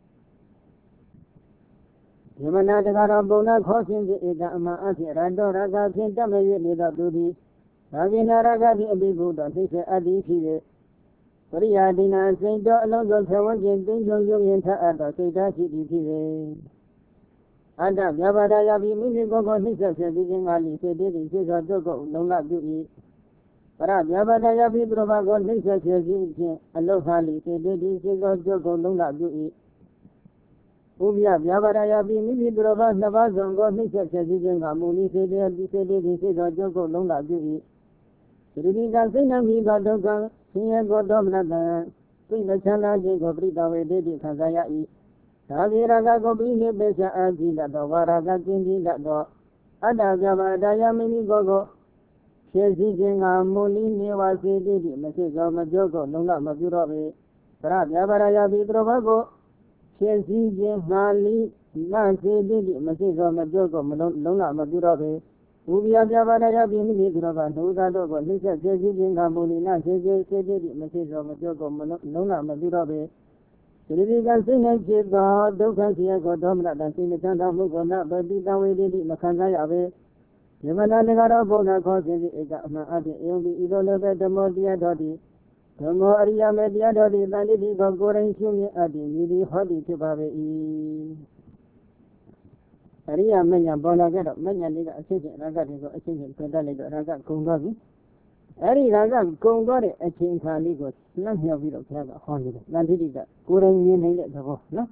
။ယမနာတကာတော်ပုံနာခေါ်ခြင်းဖြင့်ဧကအမအဖြစ်ရတောရကဖြင့်တတ်မဲ့၍နေသောသူသည်သာဂိနာရကဖြင့်အဘိဓုတော်သိစေအတ္တိဖြစ်၍ပရိယာဒိနာစိတ်တော်အလုံးစုံဖြဝန်းခြင်းသိဉ္ဇုံယုံရင်ထအပ်သောစိတ်ဓာတ်ရှိသည်ဖြစ်၍အတ္တမြဘာဒယပိမိမိကိုယ်ကိုနှိစ္စဖြစ်ပြီးခြင်းငါလိစေတည်းသည်စေသောတုတ်ကိုလုံလပြု၏ပရမြဘာဒယပိပြဘကိုနှိစ္စဖြစ်ခြင်းဖြင့်အလုခါလိစေတည်းသည်စေသောတုတ်ကိုလုံလပြု၏ဥပယမြဘာဒယပိမိမိပြဘနှစ်ပါးစုံကိုနှိစ္စဖြစ်ခြင်းကမူလိစေတည်းသည်စေတည်းသည်စေသောတုတ်ကိုလုံလပြု၏သတိကစိတ်နှံပြီးသောဒုက္ခဆင်းရဲကိုဒေါမနတံစိတ်မချမ်းသာခြင်းကိုပရိသဝေဒိတိခံစားရ၏ဒါဝိရကကိုပြီးနှင့်ပေချာအာဇိလသောဝါရကကျင်းပြီးသောအတ္တပြဘာဒယမိမိကိုယ်ကိုဖြည့်စည်းခြင်းကမူလိနေဝစေတိတိမရှိသောမပြောကိုလုံလမပြုတော့ပေပရပြဘာဒယပိသရဘကိုဖြည့်စည်းခြင်းငါလိနာစေတိတိမရှိသောမပြောကိုမလုံလုံလမပြုတော့ပေဥပယပြဘာဒယပိမိမိသရဘဒုသတို့ကိုနှိစ္စဖြည့်စည်းခြင်းကမူလိနာစေစေစေတိတိမရှိသောမပြောကိုမလုံလမပြုတော့ပေသတိကစိတ်နဲ့ဖြစ်သောဒုက္ခဆင်းရဲကိုဒေါမနတံစိတ်ချမ်းသာမှုကိုနပတိတဝေတိမခံစားရပေယမနာနေကတော့ဘုရားခေါ်ခြင်းဒီဧကအမှန်အပြင်အယုံဒီဤသို့လည်းပဲဓမ္မတရားတော်ဒီဓမ္မအရိယမေတရားတော်ဒီတန်တိတိကိုကိုယ်တိုင်ရှုမြင်အပ်ပြီးဤသည်ဟောသည်ဖြစ်ပါပေ၏အရိယမဉ္ဇဉ်ပေါ်လာကြတော့မဉ္ဇဉ်လေးကအချင်းချင်းအရကတွေကိုအချင်းချင်းပြန်တက်လိုက်တော့အရကကုံသွားပြီအဲ့ဒီကကုံသွားတဲ့အချိန်ခါလေးကိုလက်မြောက်ပြီးတော့ဘုရားကဟောနေတယ်တန်တိတိကကိုယ်တိုင်မြင်နေတဲ့သဘောနော်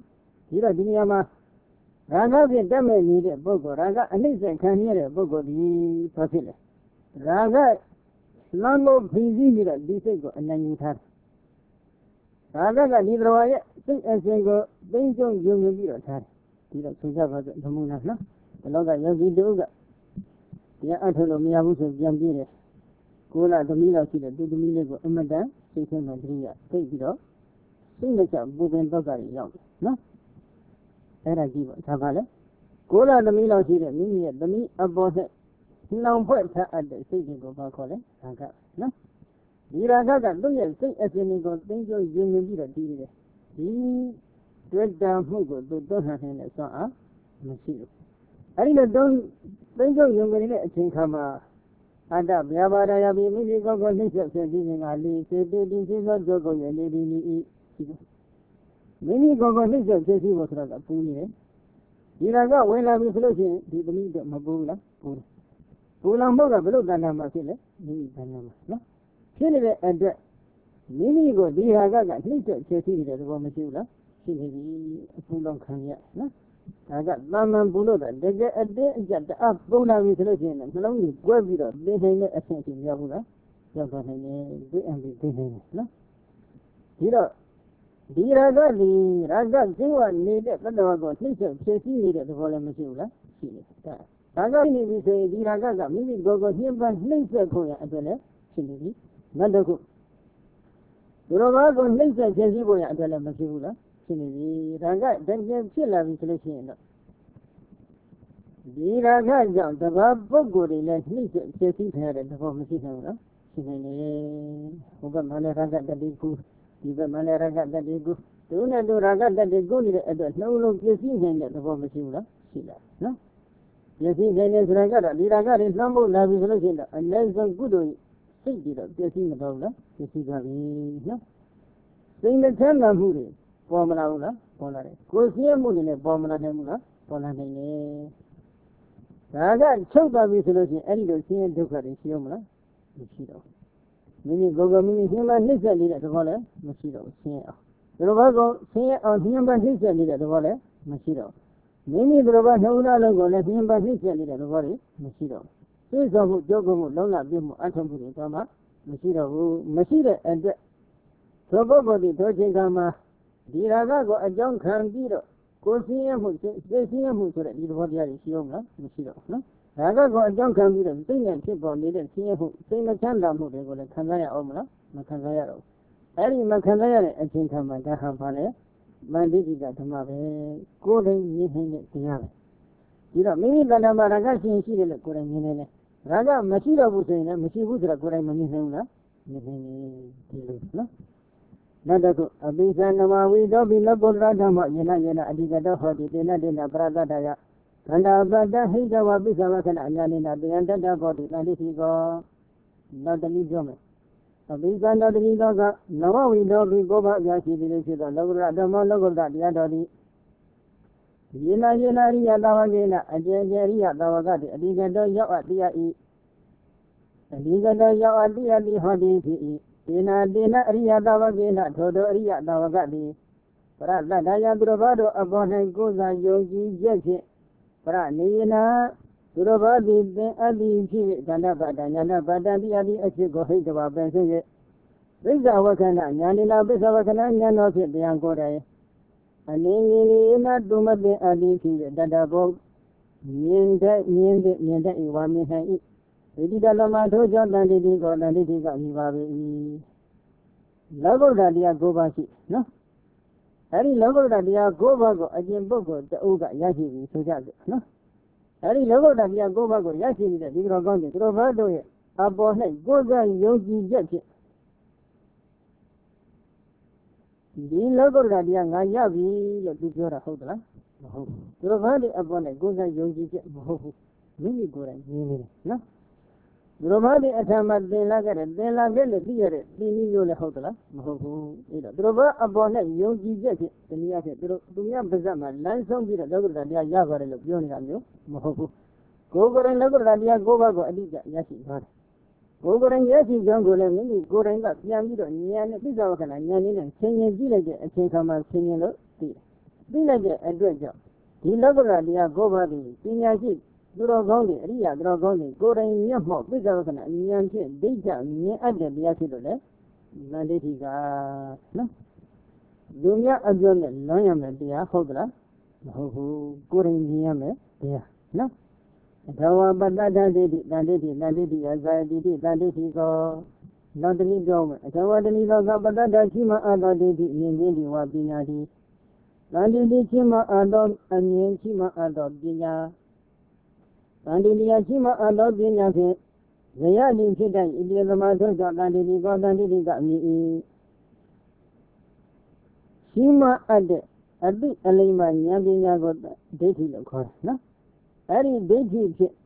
ဒီတော့ဒီနေရာမှာရာဂဖြင့်တက်မဲ့နေတဲ့ပုဂ္ဂိုလ်ရာဂအနှိမ့်ဆက်ခံရတဲ့ပုဂ္ဂိုလ်ဒီဘာဖြစ်လဲရာဂလမ်းကိုဖိစီးပြီးတော့ဒီစိတ်ကိုအနိုင်ယူထားတယ်ရာဂကဒီတော်ရဲ့စိတ်အစဉ်ကိုသိမ့်ကျုံယုံကြည်ပြီးတော့ထားတယ်ဒီတော့ဆိုကြပါစို့ဓမ္မနာနော်ဒီလောကယောဂီတို့ကတရားအထုတ်လို့မရဘူးဆိုပြန်ပြေးတယ်ကိုယ်လာသမီးလောက်ရှိတဲ့သူသမီးလေးကိုအမတန်စိတ်ထဲမှာတတိယသိပြီးတော့စိတ်နဲ့ချပူပင်တော့ကတွေရောက်တယ်နော်အဲ့ဒါကြည့်ပါဒါပါလေကိုယ်လာသမီးလောက်ရှိတဲ့မိမိရဲ့သမီးအပေါ်နဲ့နှောင်ဖွဲ့ထားအပ်တဲ့စိတ်တွေကိုဘာခေါ်လဲရာဂနော်ဒီရာဂကသူ့ရဲ့စိတ်အစဉ်ကိုသိကျုံယုံကြည်ပြီးတော့တည်တယ်ဒီတွေ့တာမှုကိုသူတွန်းလှန်နေတဲ့ဆွမ်းအားမရှိဘူးအဲ့ဒီလိုတွန်းသိကျုံယုံကြည်တဲ့အချိန်ခါမှာအတ္တဗျာပါဒယာပိမိမိကိုယ်ကိုနှိမ့်ဆက်ဖြစ်ပြီးငါလေးစေတေတိစေသောကြောကုန်ရဲ့နေဒီနီဤမိမိကိုယ်ကိုနှိမ့်ဆက်ဖြစ်ပြီးဖို့ဆိုတော့ပူနေတယ်ဒီရာဂဝင်လာပြီဆိုလို့ရှိရင်ဒီသမီးတော့မပူဘူးလားပူတယ်ပူလောင်ဖို့ကဘယ်လိုတဏ္ဍာမှာဖြစ်လဲမိမိတဏ္ဍာမှာနော်ဖြစ်နေတဲ့အတွက်မိမိကိုဒီရာဂကနှိမ့်ဆက်ဖြစ်ပြီးတဲ့သဘောမရှိဘူးလားရှိနေပြီအပူလောင်ခံရနော်ဒါကသာမန်ပူလို့တော့တကယ်အတင်းအကျပ်တအားပုံလာပြီဆိုလို့ရှိရင်နှလုံးကြီးကွဲပြီးတော့သိနိုင်တဲ့အဆင့်အထိရောက်ဘူးလားရောက်သွားနိုင်တယ်သိအံပြီးသိနိုင်တယ်နော်ဒီတော့ဒီရာဂဒီရာဂကျင်းဝနေတဲ့တတ္တဝါကိုနှိမ့်ဆက်ဖြစ်ပြီးနေတဲ့သဘောလည်းမရှိဘူးလားရှိတယ်ဒါရာဂနေပြီဆိုရင်ဒီရာဂကမိမိကိုယ်ကိုညှဉ်းပန်းနှိမ့်ဆက်ဖို့ရအတွက်လည်းရှိနေပြီနောက်တစ်ခုသူတော်ဘာကိုနှိမ့်ဆက်ဖြစ်ပြီးဖို့ရအတွက်လည်းမရှိဘူးလားရှိနေပြီရာဂတကယ်ဖြစ်လာပြီဆိုလို့ရှိရင်တော့ဒီရာဂကြောင့်တဘာပုဂ္ဂိုလ်တွေလည်းနှိမ့်ဆက်ဖြစ်ပြီးထားတဲ့သဘောမရှိနိုင်ဘူးလားရှိနေတယ်ဟိုဘက်မှာလည်းရာဂတတိကူဒီဘက်မှာလည်းရာဂတတိကူသူနဲ့သူရာဂတတိကူနေတဲ့အတွက်နှလုံးလုံးပြည့်စည်နိုင်တဲ့သဘောမရှိဘူးလားရှိလားနော်ပြည့်စည်နိုင်တဲ့ဆိုရင်ကတော့ဒီရာဂတွေနှမ်းဖို့လာပြီဆိုလို့ရှိရင်တော့အနည်းဆုံးကုသိုလ်စိတ်ပြီးတော့ပြည့်စည်မတော့ဘူးလားပြည့်စည်သွားပြီနော်စိတ်နဲ့ချမ်းသာမှုတွေပေါ်မလာဘူးလားပေါ်လာတယ်ကိုယ်ဆင်းရဲမှုတွေလည်းပေါ်မလာနိုင်ဘူးလားပေါ်လာနိုင်တယ်ဒါကချုပ်သွားပြီဆိုလို့ရှိရင်အဲ့ဒီလိုဆင်းရဲဒုက္ခတွေရှိအောင်မလားမရှိတော့မိမိကိုယ်ကမိမိရှင်းမနှိမ့်ဆက်နေတဲ့သဘောလည်းမရှိတော့ဆင်းရဲအောင်ဒီလိုဘာကောဆင်းရဲအောင်ရှင်းမနှိမ့်ဆက်နေတဲ့သဘောလည်းမရှိတော့မိမိဒီလိုဘာနှုံးသားလုံးကိုလည်းရှင်းမနှိမ့်ဆက်နေတဲ့သဘောတွေမရှိတော့သိစောမှုကြောက်မှုလုံးလပြမှုအထောက်မှုတွေကမှမရှိတော့ဘူးမရှိတဲ့အတွက်သောပုဂ္ဂိုလ်ဒီသောချိန်ကမှာဒီရာဂကိုအကြောင်းခံပြီးတော့ကိုယ်ဆင်းရဲမှုစိတ်ဆင်းရဲမှုဆိုတဲ့ဒီသဘောတရားတွေရှိအောင်လားမရှိတော့ဘူးနော်ရာဂကိုအကြောင်းခံပြီးတော့စိတ်နဲ့ဖြစ်ပေါ်နေတဲ့ဆင်းရဲမှုစိတ်မချမ်းသာမှုတွေကိုလည်းခံစားရအောင်မလားမခံစားရတော့ဘူးအဲ့ဒီမခံစားရတဲ့အချိန်ခါမှာဒါဟာဘာလဲမန္တိတိကဓမ္မပဲကိုယ်တိုင်မြင်နိုင်တဲ့တရားပဲဒီတော့မိမိတဏ္ဍာမှာရာဂရှင်ရှိတယ်လို့ကိုယ်တိုင်မြင်နေတယ်ရာဂမရှိတော့ဘူးဆိုရင်လည်းမရှိဘူးဆိုတော့ကိုယ်တိုင်မမြင်နိုင်ဘူးလားမြင်နိုင်တယ်ဒီလိုနော်နောက်တစ်ခုအပိသနမဝိသောပိလပုတ္တရဓမ္မယေနယေနအဓိကတောဟောတိတေနတေနပရတ္တယခန္ဓာပတ္တဟိတဝပိသဝခဏအညာနေနတယံတတ္တဘောတိတန်တိစီကောနောက်တနည်းပြောမယ်အပိသနောတတိသောကနဝဝိသောပိကိုဘအပြာရှိသည်လို့ဖြစ်သောလောကုတ္တရဓမ္မလောကုတ္တရတရားတော်သည်ယေနယေနရိယသဝကေနအကျေကျေရိယသဝကတိအဓိကတောရောက်အတိယဤအဓိကတောရောက်အတိယတိဟောတိဖြစ်၏ဒေနာဒေနအရိယသဝကေနထိုတောအရိယသဝကတိပရတ္တယသူတော်ဘာတို့အပေါ်၌ကိုယ်စာယုံကြည်ချက်ဖြင့်ပရနေယနာသူတော်ဘာသည်သင်အတိဖြစ်၍ဇန္နပတ္တညာနပတ္တတိအတိအဖြစ်ကိုဟိတဝပင်ဆွေ၍သစ္စာဝကနာညာနိနာပစ္ဆဝကနာညာတော်ဖြင့်တရားကိုယ်တိုင်အနေငယ်လေးနာတုမပင်အတိဖြစ်၍တတ္တဘောမြင်တဲ့မြင်တဲ့မြင်တဲ့ဤဝါမြင်နိုင်၏ဒီတိတလမထိုးကြောင့်တန်တိတိကိုတန်တိတိကမြည်ပါ၏လောကုတ္တရာတရား၉ပါးရှိနော်အဲ့ဒီလောကုတ္တရာတရား၉ပါးကိုအကျင့်ပုဂ္ဂိုလ်တအုပ်ကရရှိပြီဆိုကြတယ်နော်အဲ့ဒီလောကုတ္တရာတရား၉ပါးကိုရရှိနေတဲ့ဒီတော်ကောင်းတွေသူတော်ဘာတို့ရဲ့အပေါ်၌ကိုယ်ကယုံကြည်ချက်ဖြင့်ဒီလောကုတ္တရာတရားငါရပြီလို့သူပြောတာဟုတ်သလားမဟုတ်ဘူးသူတော်ဘာတွေအပေါ်၌ကိုယ်ကယုံကြည်ချက်မဟုတ်ဘူးမိမိကိုယ်တိုင်မြင်နေတယ်နော်သူတော်ဘာတွေအထမသင်လာခဲ့တယ်သင်လာခဲ့လို့သိရတဲ့သင်နည်းမျိုးလည်းဟုတ်သလားမဟုတ်ဘူးအဲ့တော့သူတော်ဘာအပေါ်၌ယုံကြည်ချက်ဖြင့်တနည်းအားဖြင့်သူတို့သူများပါဇက်မှာလမ်းဆုံးပြီးတော့လောကုတ္တရာတရားရပါတယ်လို့ပြောနေတာမျိုးမဟုတ်ဘူးကိုယ်ကိုယ်တိုင်လောကုတ္တရာတရား၉ပါးကိုအတိအကျရရှိသွားတယ်ကိုယ်ကိုယ်တိုင်ရရှိကြောင်းကိုလည်းမိမိကိုယ်တိုင်ကပြန်ပြီးတော့ဉာဏ်နဲ့သိစ္စာဝကနာဉာဏ်နဲ့ဆင်ញင်ကြည့်လိုက်တဲ့အချိန်ခါမှာဆင်ញင်လို့သိတယ်သိလိုက်တဲ့အတွက်ကြောင့်ဒီလောကတရားကိုပါသည်ပညာရှိသူတော်ကောင်းတွေအရိယာသူတော်ကောင်းတွေကိုယ်တိုင်မျက်မှောက်သိက္ခာဝကနာဉာဏ်ဖြင့်ဒိဋ္ဌမြင်အပ်တဲ့တရားဖြစ်လို့လေသန္တိဋ္ဌိကနော်လူများအပြောနဲ့လွန်ရမယ်တရားဟုတ်သလားမဟုတ်ဘူးကိုယ်တိုင်မြင်ရမယ်တရားနော်အထဝပတ္တတဒိဋ္ဌိသန္တိဋ္ဌိသန္တိဋ္ဌိအဇာတိတိသန္တိဋ္ဌိကောနောက်တနည်းပြောမယ်အထဝတနည်းသောကပတ္တတရှိမှအသောဒိဋ္ဌိမြင်ခြင်းဒီဝပညာတိသန္တိတိရှိမှအသောအမြင်ရှိမှအသောပညာသန္တိတရားရှိမှအသောပညာဖြင့်ဇယတိဖြစ်တဲ့ဣတိသမထုသောသန္တိတိကောသန္တိတိကအမြင်၏ရှိမှအပ်တဲ့အတိအလိမ္မာဉာဏ်ပညာကိုဒိဋ္ဌိလို့ခေါ်တယ်နော်အဲ့ဒီဒိဋ္ဌိဖြင့်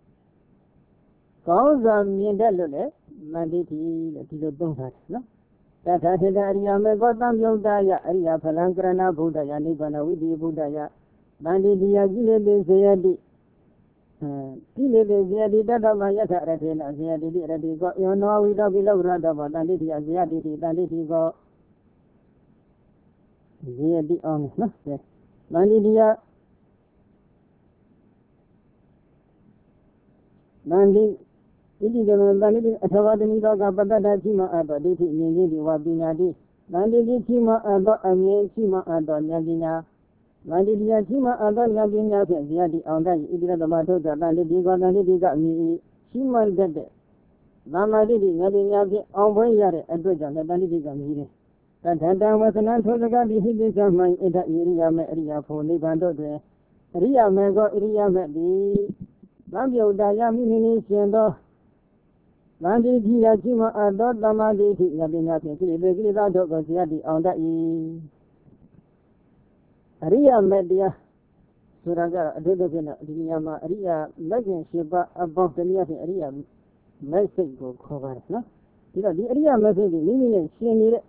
ကောင်းစွာမြင်တတ်လို့လေသန္တိတိလို့ဒီလိုသုံးထားတယ်နော်တထာထတအရိယာမေကောသံယုတ်တယအရိယာဖလံကရဏဘုဒ္ဓယနိဗ္ဗာန်ဝိတိဘုဒ္ဓယသန္တိတိယကိလေသေဇယတိကိလေသေဇယတိတတ္တမယထရထေနဇယတိတိရတိကောယောနောဝိတောပိလောကရတ္တမသန္တိတိယဇယတိတိသန္တိတိကောဇယတိအောင်နော်သန္တိတိယသန္တိဣတိကံသန္တိတိအထဝတနိသောကပတ္တတရှိမှအပ်သောဒိဋ္ဌိမြင်ခြင်းဒီဝပညာတိသန္တိတိရှိမှအပ်သောအမြင်ရှိမှအပ်သောဉာဏ်ပညာသန္တိတရားရှိမှအပ်သောဉာဏ်ပညာဖြင့်ဇယတိအောင်တတ်၏ဣတိရသမထုသောသန္တိတိကောသန္တိတိကအမြင်၏ရှိမှတတ်တဲ့သမ္မာတိတိဉာဏ်ပညာဖြင့်အောင်ပွဲရတဲ့အတွက်ကြောင့်သန္တိတိကမြည်တယ်တထတံဝသနထိုစကားဒီဟိတိကမှန်ဣဒဣရိယာမေအရိယာဖို့နိဗ္ဗာန်တို့တွင်အရိယာမေကောအရိယာမေတိသံယုတ်တယမိမိနေရှင်သောသန္တိတိယရှိမှအသောသမ္မာတိတိဉာဏ်ပညာဖြင့်ကိလေသာကိလေသာတို့ကိုဇယတိအောင်တတ်၏အရိယာမေတရားဆိုတာကအထုပ်ဖြင့်ဒီနေရာမှာအရိယာမဂ်ရှင်ရှိပါအပေါင်းတနည်းဖြင့်အရိယာမဂ်စိတ်ကိုခေါ်ပါတယ်နော်ဒီတော့ဒီအရိယာမဂ်စိတ်ကိုမိမိနဲ့ရှင်နေတဲ့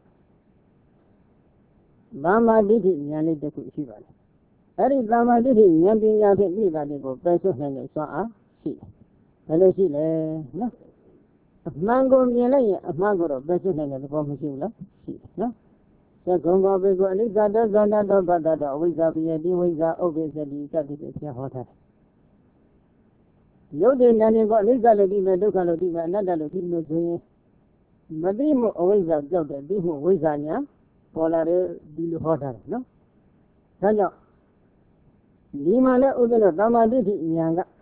သမ္မာတိတိဉာဏ်လေးတစ်ခုရှိပါတယ်အဲ့ဒီသမ္မာတိတိဉာဏ်ပညာဖြင့်ပြိတာတွေကိုပယ်စွတ်နိုင်တဲ့စွမ်းအားရှိတယ်ဘယ်လိုရှိလဲနော်အမှန်ကိုမြင်လိုက်ရင်အမှန်ကိုတော့ပယ်စွတ်နိုင်တဲ့သဘောမရှိဘူးလားရှိတယ်နော်သက္ကုံဘောဘေကိုအနိစ္စတသန္တတောပတ္တတောအဝိဇ္ဇာပိယတိဝိဇ္ဇာဥပ္ပိသတိစသည်ဖြင့်ဆရာဟောထားတယ်ယုတ်တဲ့ဉာဏ်ကိုအနိစ္စလို့ပြီးမယ်ဒုက္ခလို့ပြီးမယ်အနတ္တလို့ပြီးလို့ဆိုရင်မသိမှုအဝိဇ္ဇာကြောက်တဲ့ပြီးမှုဝိဇ္ဇာညာပေါ်လာတဲ့ဒီလိုဟောထားတယ်နော်ဒါကြောင့်ဒီမှာလည်းဥဒ္ဒလသမ္မာဒိဋ္ဌိဉာဏ်က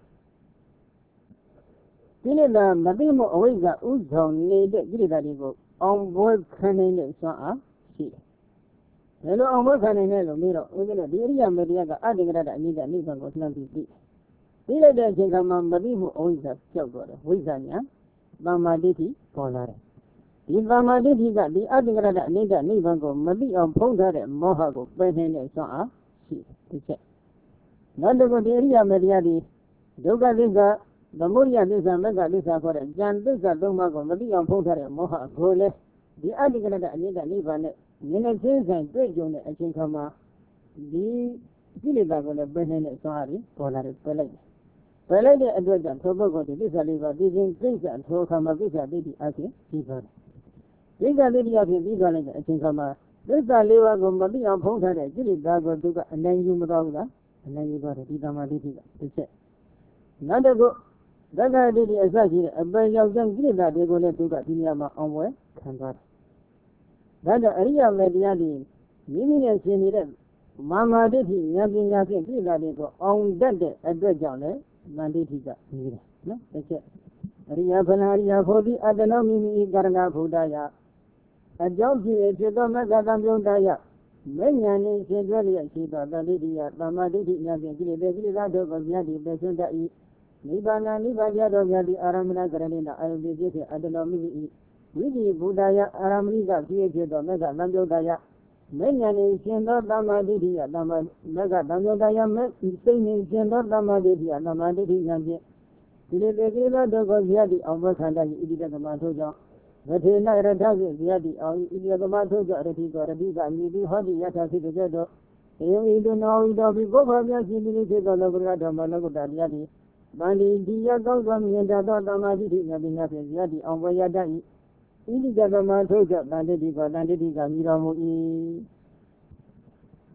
ကိလေသာမသိမှုအဝိဇ္ဇာဥဆောင်နေတဲ့ကိလေသာတွေကိုအောင်ပွဲခံနိုင်တဲ့စွမ်းအားရှိတယ်ဘယ်လိုအောင်ပွဲခံနိုင်လဲလို့မေးတော့ဥဒ္ဒလဒီအရိယာမေတ္တရာကအတ္တကရတအနိစ္စနိဗ္ဗာန်ကိုလှမ်းပြီးသိသိလိုက်တဲ့အချိန်ခါမှာမသိမှုအဝိဇ္ဇာကြောက်တော့တယ်ဝိဇ္ဇာညာသမ္မာဒိဋ္ဌိပေါ်လာတယ်ဒီသမ္မာဒိဋ္ဌိကဒီအတ္တကရတအနိစ္စနိဗ္ဗာန်ကိုမသိအောင်ဖုံးထားတဲ့မောဟကိုပယ်နိုင်တဲ့စွမ်းအားရှိတယ်ဒီချက်နောက်တစ်ခုဒီအရိယာမေတ္တရာဒီဒုက္ခသစ္စာသမုဒယသစ္စာမဂ္ဂသစ္စာခေါ်တဲ့ဉာဏ်သစ္စာသုံးပါးကိုမသိအောင်ဖုံးထားတဲ့မောဟကိုလည်းဒီအတ္တကရတအနိစ္စနိဗ္ဗာန်နဲ့ဉာဏ်နဲ့သိဆိုင်တွေ့ကြုံတဲ့အချိန်ခါမှာဒီကိလေသာကိုလည်းပယ်နိုင်တဲ့စွမ်းအားကြီးပေါ်လာတယ်ပယ်လိုက်တယ်ပယ်လိုက်တဲ့အတွက်ကြောင့်သောပုဂ္ဂိုလ်ဒီသစ္စာလေးပါးသိခြင်းသိစ္စာထိုခါမှာသစ္စာဒိဋ္ဌိအဖြစ်ပြီးသွားတယ်သစ္စာဒိဋ္ဌိအဖြစ်ပြီးသွားလိုက်တဲ့အချိန်ခါမှာသစ္စာလေးပါးကိုမသိအောင်ဖုံးထားတဲ့ကိလေသာကိုသူကအနိုင်ယူမသွားဘူးလားအနိုင်ယူသွားတယ်ဒီသမ္မာဒိဋ္ဌိကတစ်ချက်နောက်တစ်ခုသက္ကာဒိဋ္ဌိအစရှိတဲ့အပယ်ရောက်တဲ့ကိလေသာတွေကိုလည်းသူကဒီနေရာမှာအောင်ပွဲခံသွားတယ်ဒါကြောင့်အရိယာမေတ္တရားဒီမိမိနဲ့ရှင်နေတဲ့မာမာဒိဋ္ဌိဉာဏ်ပညာဖြင့်ကိလေသာတွေကိုအောင်တတ်တဲ့အတွက်ကြောင့်လည်းသန္တိဋ္ဌိကပြီးတယ်နော်တစ်ချက်အရိယာဖလအရိယာဖို့ဒီအတ္တနောမိမိကရဏဘုဒ္ဓယအကြောင်းဖြစ်ဖြစ်သောမဂ္ဂတံပြုံးတယမဉ္ဇဏ်နှင့်ရှင်တွဲလျက်ရှိသောသန္တိဋ္ဌိယသမ္မာဒိဋ္ဌိဉာဏ်ဖြင့်ကိလေသာကိလေသာတို့ကိုမြတ်ဒီပယ်စွန့်တတ်၏နိဗ္ဗာန်နိဗ္ဗာန်ရတော်မြတ်ဒီအာရမဏကရဏိနာအာယုဖြစ်ဖြစ်အတ္တနောမိမိ၏ဝိတိဘုဒ္ဓယအာရမဏိကဖြစ်ဖြစ်သောမဂ္ဂတံပြုံးတယမဉ္ဇဏ်နှင့်ရှင်သောသမ္မာဒိဋ္ဌိယသမ္မာမဂ္ဂတံပြုံးတယမစိတ်နှင့်ရှင်သောသမ္မာဒိဋ္ဌိယသမ္မာဒိဋ္ဌိဉာဏ်ဖြင့်ဒီလေတေကိလေသာတို့ကိုမြတ်ဒီအောင်ဘခန္ဓာ၏ဣတိတသမထိုကြောင့်ဝထေနရထဖြင့်မြတ်ဒီအောင်ဣတိတသမထိုကြောင့်ရတိကောရတိကမြည်ပြီးဟောဒီယထာဖြစ်တဲ့တော့ေယံဤတုနောဤတော်ပြီးကိုယ်ဘာမြတ်ရှိပြီးဖြစ်သောလောကဓမ္မလောကတရားတရားသည်ဗန္ဒီဒီရကောင်းစွာမြင်တတ်သောသမ္မာဒိဋ္ဌိဉာဏ်ပညာဖြင့်မြတ်ဒီအောင်ပွဲရတတ်၏ဣတိတသမထိုကြောင့်တန်တိတိကောတန်တိတိကမြည်တော်မူ၏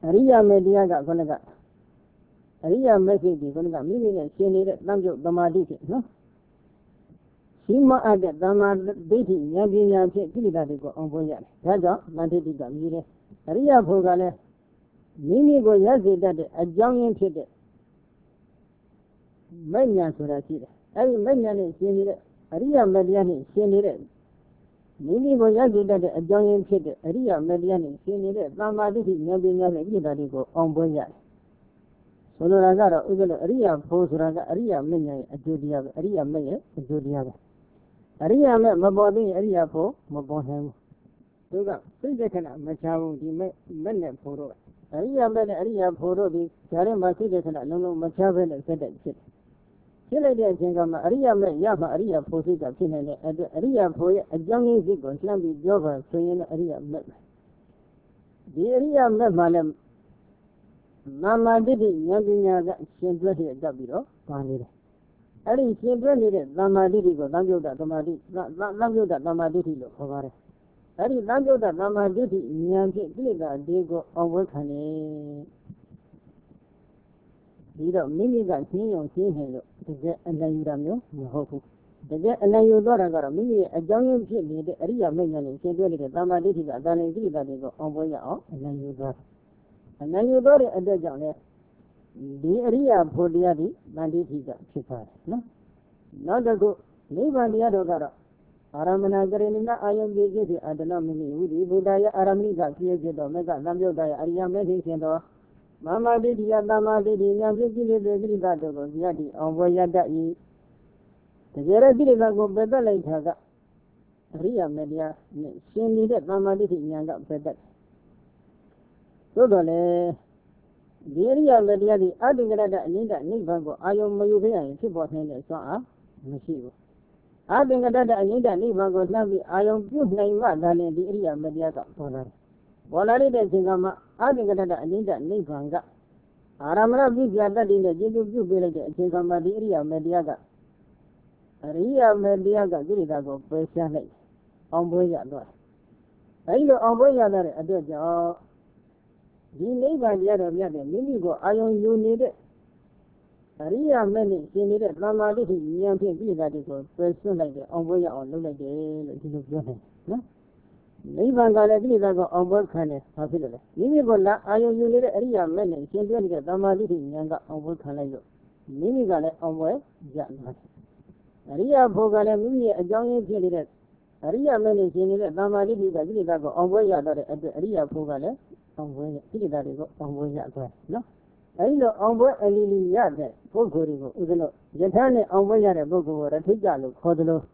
Ariya Mediaga Konaga Ariya Message Konaga, meaning a senior Namjo Damadiki, no? Sima added Dama Diti, Yagina, Kilidadico on Boyan, Raja, Mantica, Mire, Ariya Pogale, Mimi Goyazi that a young kid. Manya Surati, every Manyan is senior, Ariya Mediani, senior. Mimi Goyazi that a young kid, Ariya Mediani, senior, Dama Diti, Yagina, Kilidadico on Boyan. Soloragara, Ariya Posraga, Ariya Menya, a Judia, Ariya Maya, a Judia. Ariya met Mabodi, Ariya Po, Maboham. Suga, Sidekana, Machavu, the Menet Poro. Ariya met Ariya Poro, the Karama Sidekana, no Machavan, and said that shit. Chile Jingama, Ariya met Yama, Ariya Posika, Pinane, and Ariya Po, a young Zigo, Slamby Jova, Train Ariya met. The Ariya met Malam Mama did it, Yagina, Shendra, Gabiro, Panida. Ari children, Lama Didigo, Langoda, Lamadi, Langoda, Lamaditi, Hovare. Ari Langoda, Lamaditi, Yanki, Gilda, Diego, on Workane. You don't mean that he on seeing him to get and then you don't know, you hope. The get and then you got a mini, a young kid, the area million, children, Lamaditi, then in Gilda, Digo, on Boya, and then you got. And then you got it at the young. The area for the Adi, Banditiga, Chipa, no? Not a good, leave on the other gara. Aramana Garina, I am the Adanamini, Udi, Budaya, Aramiga, created Omega, Namyoda, Ariam, and Mama did Yadama did Yamiki, the Gilada, Yadi, on Voyada E. The Gera Gilada better later. Ria Media, she needed Mama did Yanga better. So the The area of the adding that Nida Nibango, I am Mayuria, and Chibo Hand, so ah, Machine. Adding that Nida Nibango, Navi, I am good name than in the area of Mediata. While I did Singama, adding that Nida Nibanga. Aramara Vizia that in the Jibu village, Singama, the area of Mediaga. Ria Mediaga, Giridago, Persian, on Boya. I know on Boya, a dead job. The neighbor the other the other, Minigo, I own you need it. Ariya many, she needed Lama Liti, Yampin, Giladico, person like the Omboya or Lulade, no? Neighbor got a Gilidago on work kind of popular. Minigo, I own you need Ariya many, she didn't get Lama Liti, Yanga on work kind of. Minigo on work, Jan. Ariya Pogala, Mini, a young kid. Ariya many, she needed Lama Liti, Gilidago on Boya at the Ariya Pogala. On way, Giladigo, on way, no? I know on way a lily yard, Pogorigo, Udano, Yatane on way at a Bogo, a Tigalo, Codolo.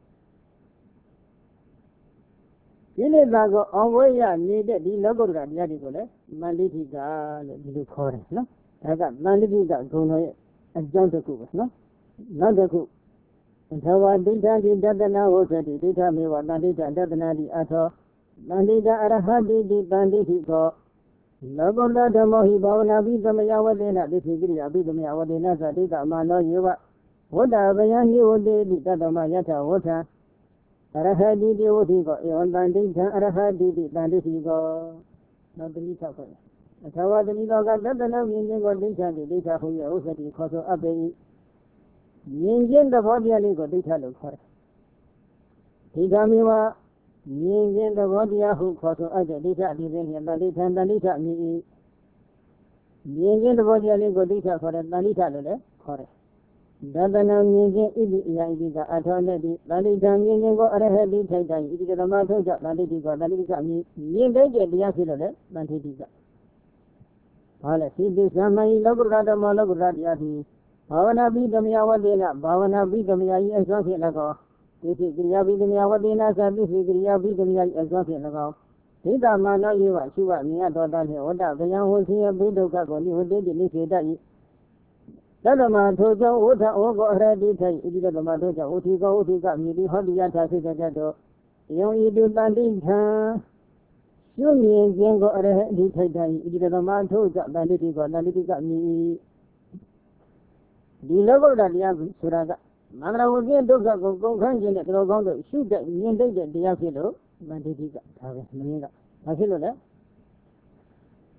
Gilidago on way, needed the logo that Yadigo, Manditiga, the Corre, no? I got Manditiga, Gono, and John the Cook, no? Not the cook. And how I did that, did that now was that he did tell me what Mandita, Dadanadi at all. Mandita Arahadi di Banditico. Lagola de Mohibana Vidamayawadena, this is Vidamayawadena, Zadika Mano Yuva. What are the young you did, Dadamayata water? Arahadi di Otigo, on Bandita, Arahadi di Banditico. Not the Lita. As I was the Nido got the Namin or Lita, the Lita who you also because of Abbey. Yingin the body a little Lita look for it. Higamiwa. Yingin the body who cause other Lita living in the Lita and the Lita me. Yingin the body a little Lita for the Lita, correct. Dadana Yingin Idiga at all the Lita Yingin go ahead, Lita, it is a matter of Lita, Lita me. Yin they get the Asila, Lantita. All see this Ramai Logurada Maloguradiati. Bhavana Vidamiawadena, Bhavana Vidamia is something like a. This is Gria Vidamiawadena, and this is Gria Vidamia is something like a. Sita Mana Yuva, Shiva, Mia Doda, Oda, the young was here, Bidoka, who did in this day. Dadama Toja, Ota, Ogo, Ready, it is the Matoja, Otigo, Otika, Midi, Hodiata, Sitato. Young Idu Bandita. You mean Jango Ahead, it is the Matoja, Banditico, Nalitica, me. The level that Yabu Suraga. Mangla will get those that go hanging at the Rogondo, shoot that Yended the Yafilo, Mandiga, Marina. I feel that.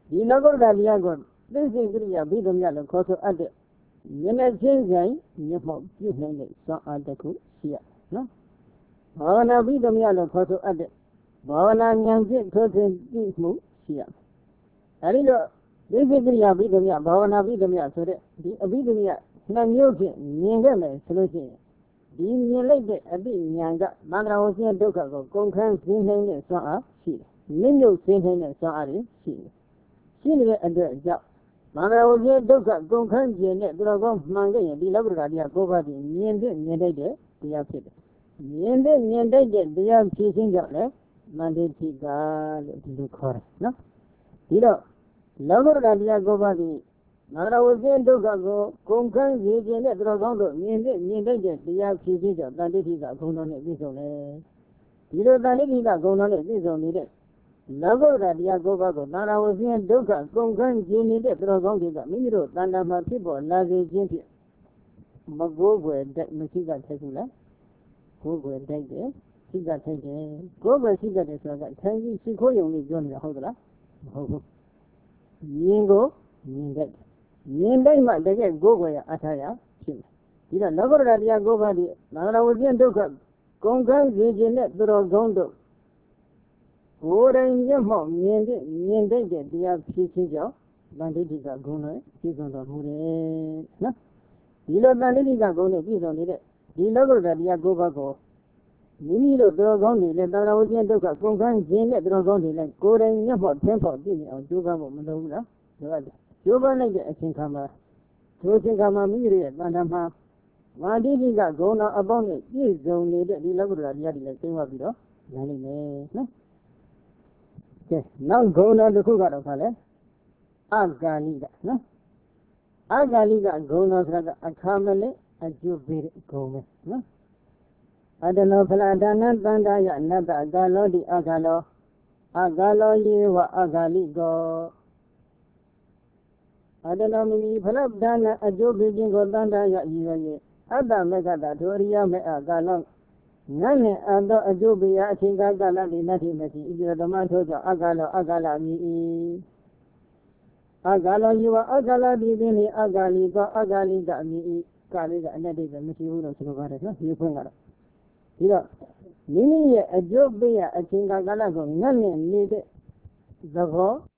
ဒီလောကုတ္တရာတရားကိုသိစိတ်ကရိယာပြီးတော့မြတ်လို့ခေါ်ဆိုအပ်တဲ့မျက်နှာချင်းဆိုင်မျက်မှောက်ပြုနိုင်တဲ့စွမ်းအားတစ်ခုရှိရနော်ဘာဝနာပြီးတော့မြတ်လို့ခေါ်ဆိုအပ်တဲ့ဘာဝနာဉာဏ်ဖြင့်ထိုးထွင်းသိမှုရှိရအဲဒီတော့သိစိတ်ကရိယာပြီးတော့မြတ်ဘာဝနာပြီးတော့မြတ်ဆိုတဲ့ဒီအဘိဓမ္မာနှစ်မျိုးဖြင့်မြင်ခဲ့မယ်ဆိုလို့ရှိရင်ဒီမြင်လိုက်တဲ့အတိဉာဏ်ကမန္တရာဝဆင်းဒုက္ခကိုကုန်ခန်းရှင်းနိုင်တဲ့စွမ်းအားရှိတယ်။မြင့်မြုပ်ရှင်းနိုင်တဲ့စွမ်းအားတွေရှိတယ်။ရှိနေတဲ့အတွက်ကြောင့်မန္တရာဝဆင်းဒုက္ခကုန်ခန်းကျင်တဲ့သူတော်ကောင်းမှန်ခဲ့ရင်ဒီလောကုတ္တရာတရားကိုးပါးပြီးမြင်တဲ့မြင်တတ်တဲ့တရားဖြစ်တယ်။မြင်တဲ့မြင်တတ်တဲ့တရားဖြစ်ခြင်းကြောင့်လည်းမန္တေတိကလို့ဒီလိုခေါ်တယ်နော်။ဒီတော့လောကုတ္တရာတရားကိုးပါးပြီးမန္တရာဝဆင်းဒုက္ခကိုကုန်ခန်းစေခြင်းနဲ့သူတော်ကောင်းတို့မြင်တဲ့မြင်တတ်တဲ့တရားဖြစ်ခြင်းကြောင့်တန်တိတိကဂုဏ်တော်နဲ့ပြည့်စုံတယ်ဒီလိုတန်တိတိကဂုဏ်တော်နဲ့ပြည့်စုံနေတဲ့လောကုတ္တရာတရားကိုးပါးကိုမန္တရာဝဆင်းဒုက္ခကုန်ခန်းခြင်းနေတဲ့သူတော်ကောင်းတွေကမိမိတို့တဏ္ဍာမှာဖြစ်ပေါ်လာစေခြင်းဖြင့်မကိုးကွယ်တဲ့မရှိကထိုက်ဘူးလားကိုးကွယ်တိုက်တယ်ရှိကထိုက်တယ်ကိုးကွယ်ရှိကတယ်ဆိုတာကထိုင်ကြီးရှိခိုးယုံလေးပြောနေတာဟုတ်သလားမဟုတ်ဘူးမြင်ကိုမြင်တတ်မြင်တိုင်းမှတကယ်ကိုးကွယ်ရအထာရဖြစ်မယ်ဒီတော့လောကုတ္တရာတရားကိုးပါးဒီမန္တရာဝဆင်းဒုက္ခကုန်ခန်းစေခြင်းနဲ့သူတော်ကောင်းတို့ကိုယ်တိုင်မျက်မှောက်မြင်တဲ့မြင်တတ်တဲ့တရားဖြစ်ခြင်းကြောင့်တန်တိတိကဂုဏ်နဲ့ပြည့်စုံတော်မူတယ်နော်ဒီလိုတန်တိတိကဂုဏ်နဲ့ပြည့်စုံနေတဲ့ဒီလောကုတ္တရာတရားကိုးပါးကိုမိမိတို့သူတော်ကောင်းတွေလည်းမန္တရာဝဆင်းဒုက္ခကုန်ခန်းခြင်းနဲ့သူတော်ကောင်းတွေလည်းကိုယ်တိုင်မျက်မှောက်ထင်ဖော်ပြည့်နေအောင်ကြိုးပမ်းဖို့မလိုဘူးလားလိုအပ်တယ်ကျိုးပန်းလိုက်တဲ့အချိန်ခါမှာထိုအချိန်ခါမှာမိမိရဲ့တဏ္ဍာမှာမာတိတိကဂုဏ်တော်အပေါင်းနဲ့ပြည့်စုံနေတဲ့ဒီလောကုတ္တရာတရားတွေလည်းသိဝပြီးတော့နိုင်လိမ့်မယ်နော်ကဲနောက်ဂုဏ်တော်တစ်ခုကတော့ခါလဲအကာလိကနော်အကာလိကဂုဏ်တော်ဆိုတာကအခါမလဲအကျိုးပေးတဲ့ဂုဏ်ပဲနော်အတနောဖလာဒါနသန္တာယနတ္တအကာလောတိအကာလောအကာလောယေဝအကာလိကောအတနောမိဖလဒါနအကျိုးပေးခြင်းကိုသန္တာယရည်ရွယ်၍အတ္တမေကတာဒုရိယမေအကာလောငါနဲ့အသောအကျိုးပေးရာအချိန်ကာလလေးနတ်တိမရှိဣဇဓမ္မထို့ကြောင့်အကာလောအကာလမြည်၏အကာလောယေဝအကာလဒီပင်လေအကာလိကောအကာလိကအမြည်၏ကာလိကအနတ္တိပဲမရှိဘူးလို့ဆိုပါတယ်နော်ဒီဖွင့်ကတော့ဒီတော့မိမိရဲ့အကျိုးပေးရာအချိန်ကာလကိုငတ်နဲ့နေတဲ့သဘော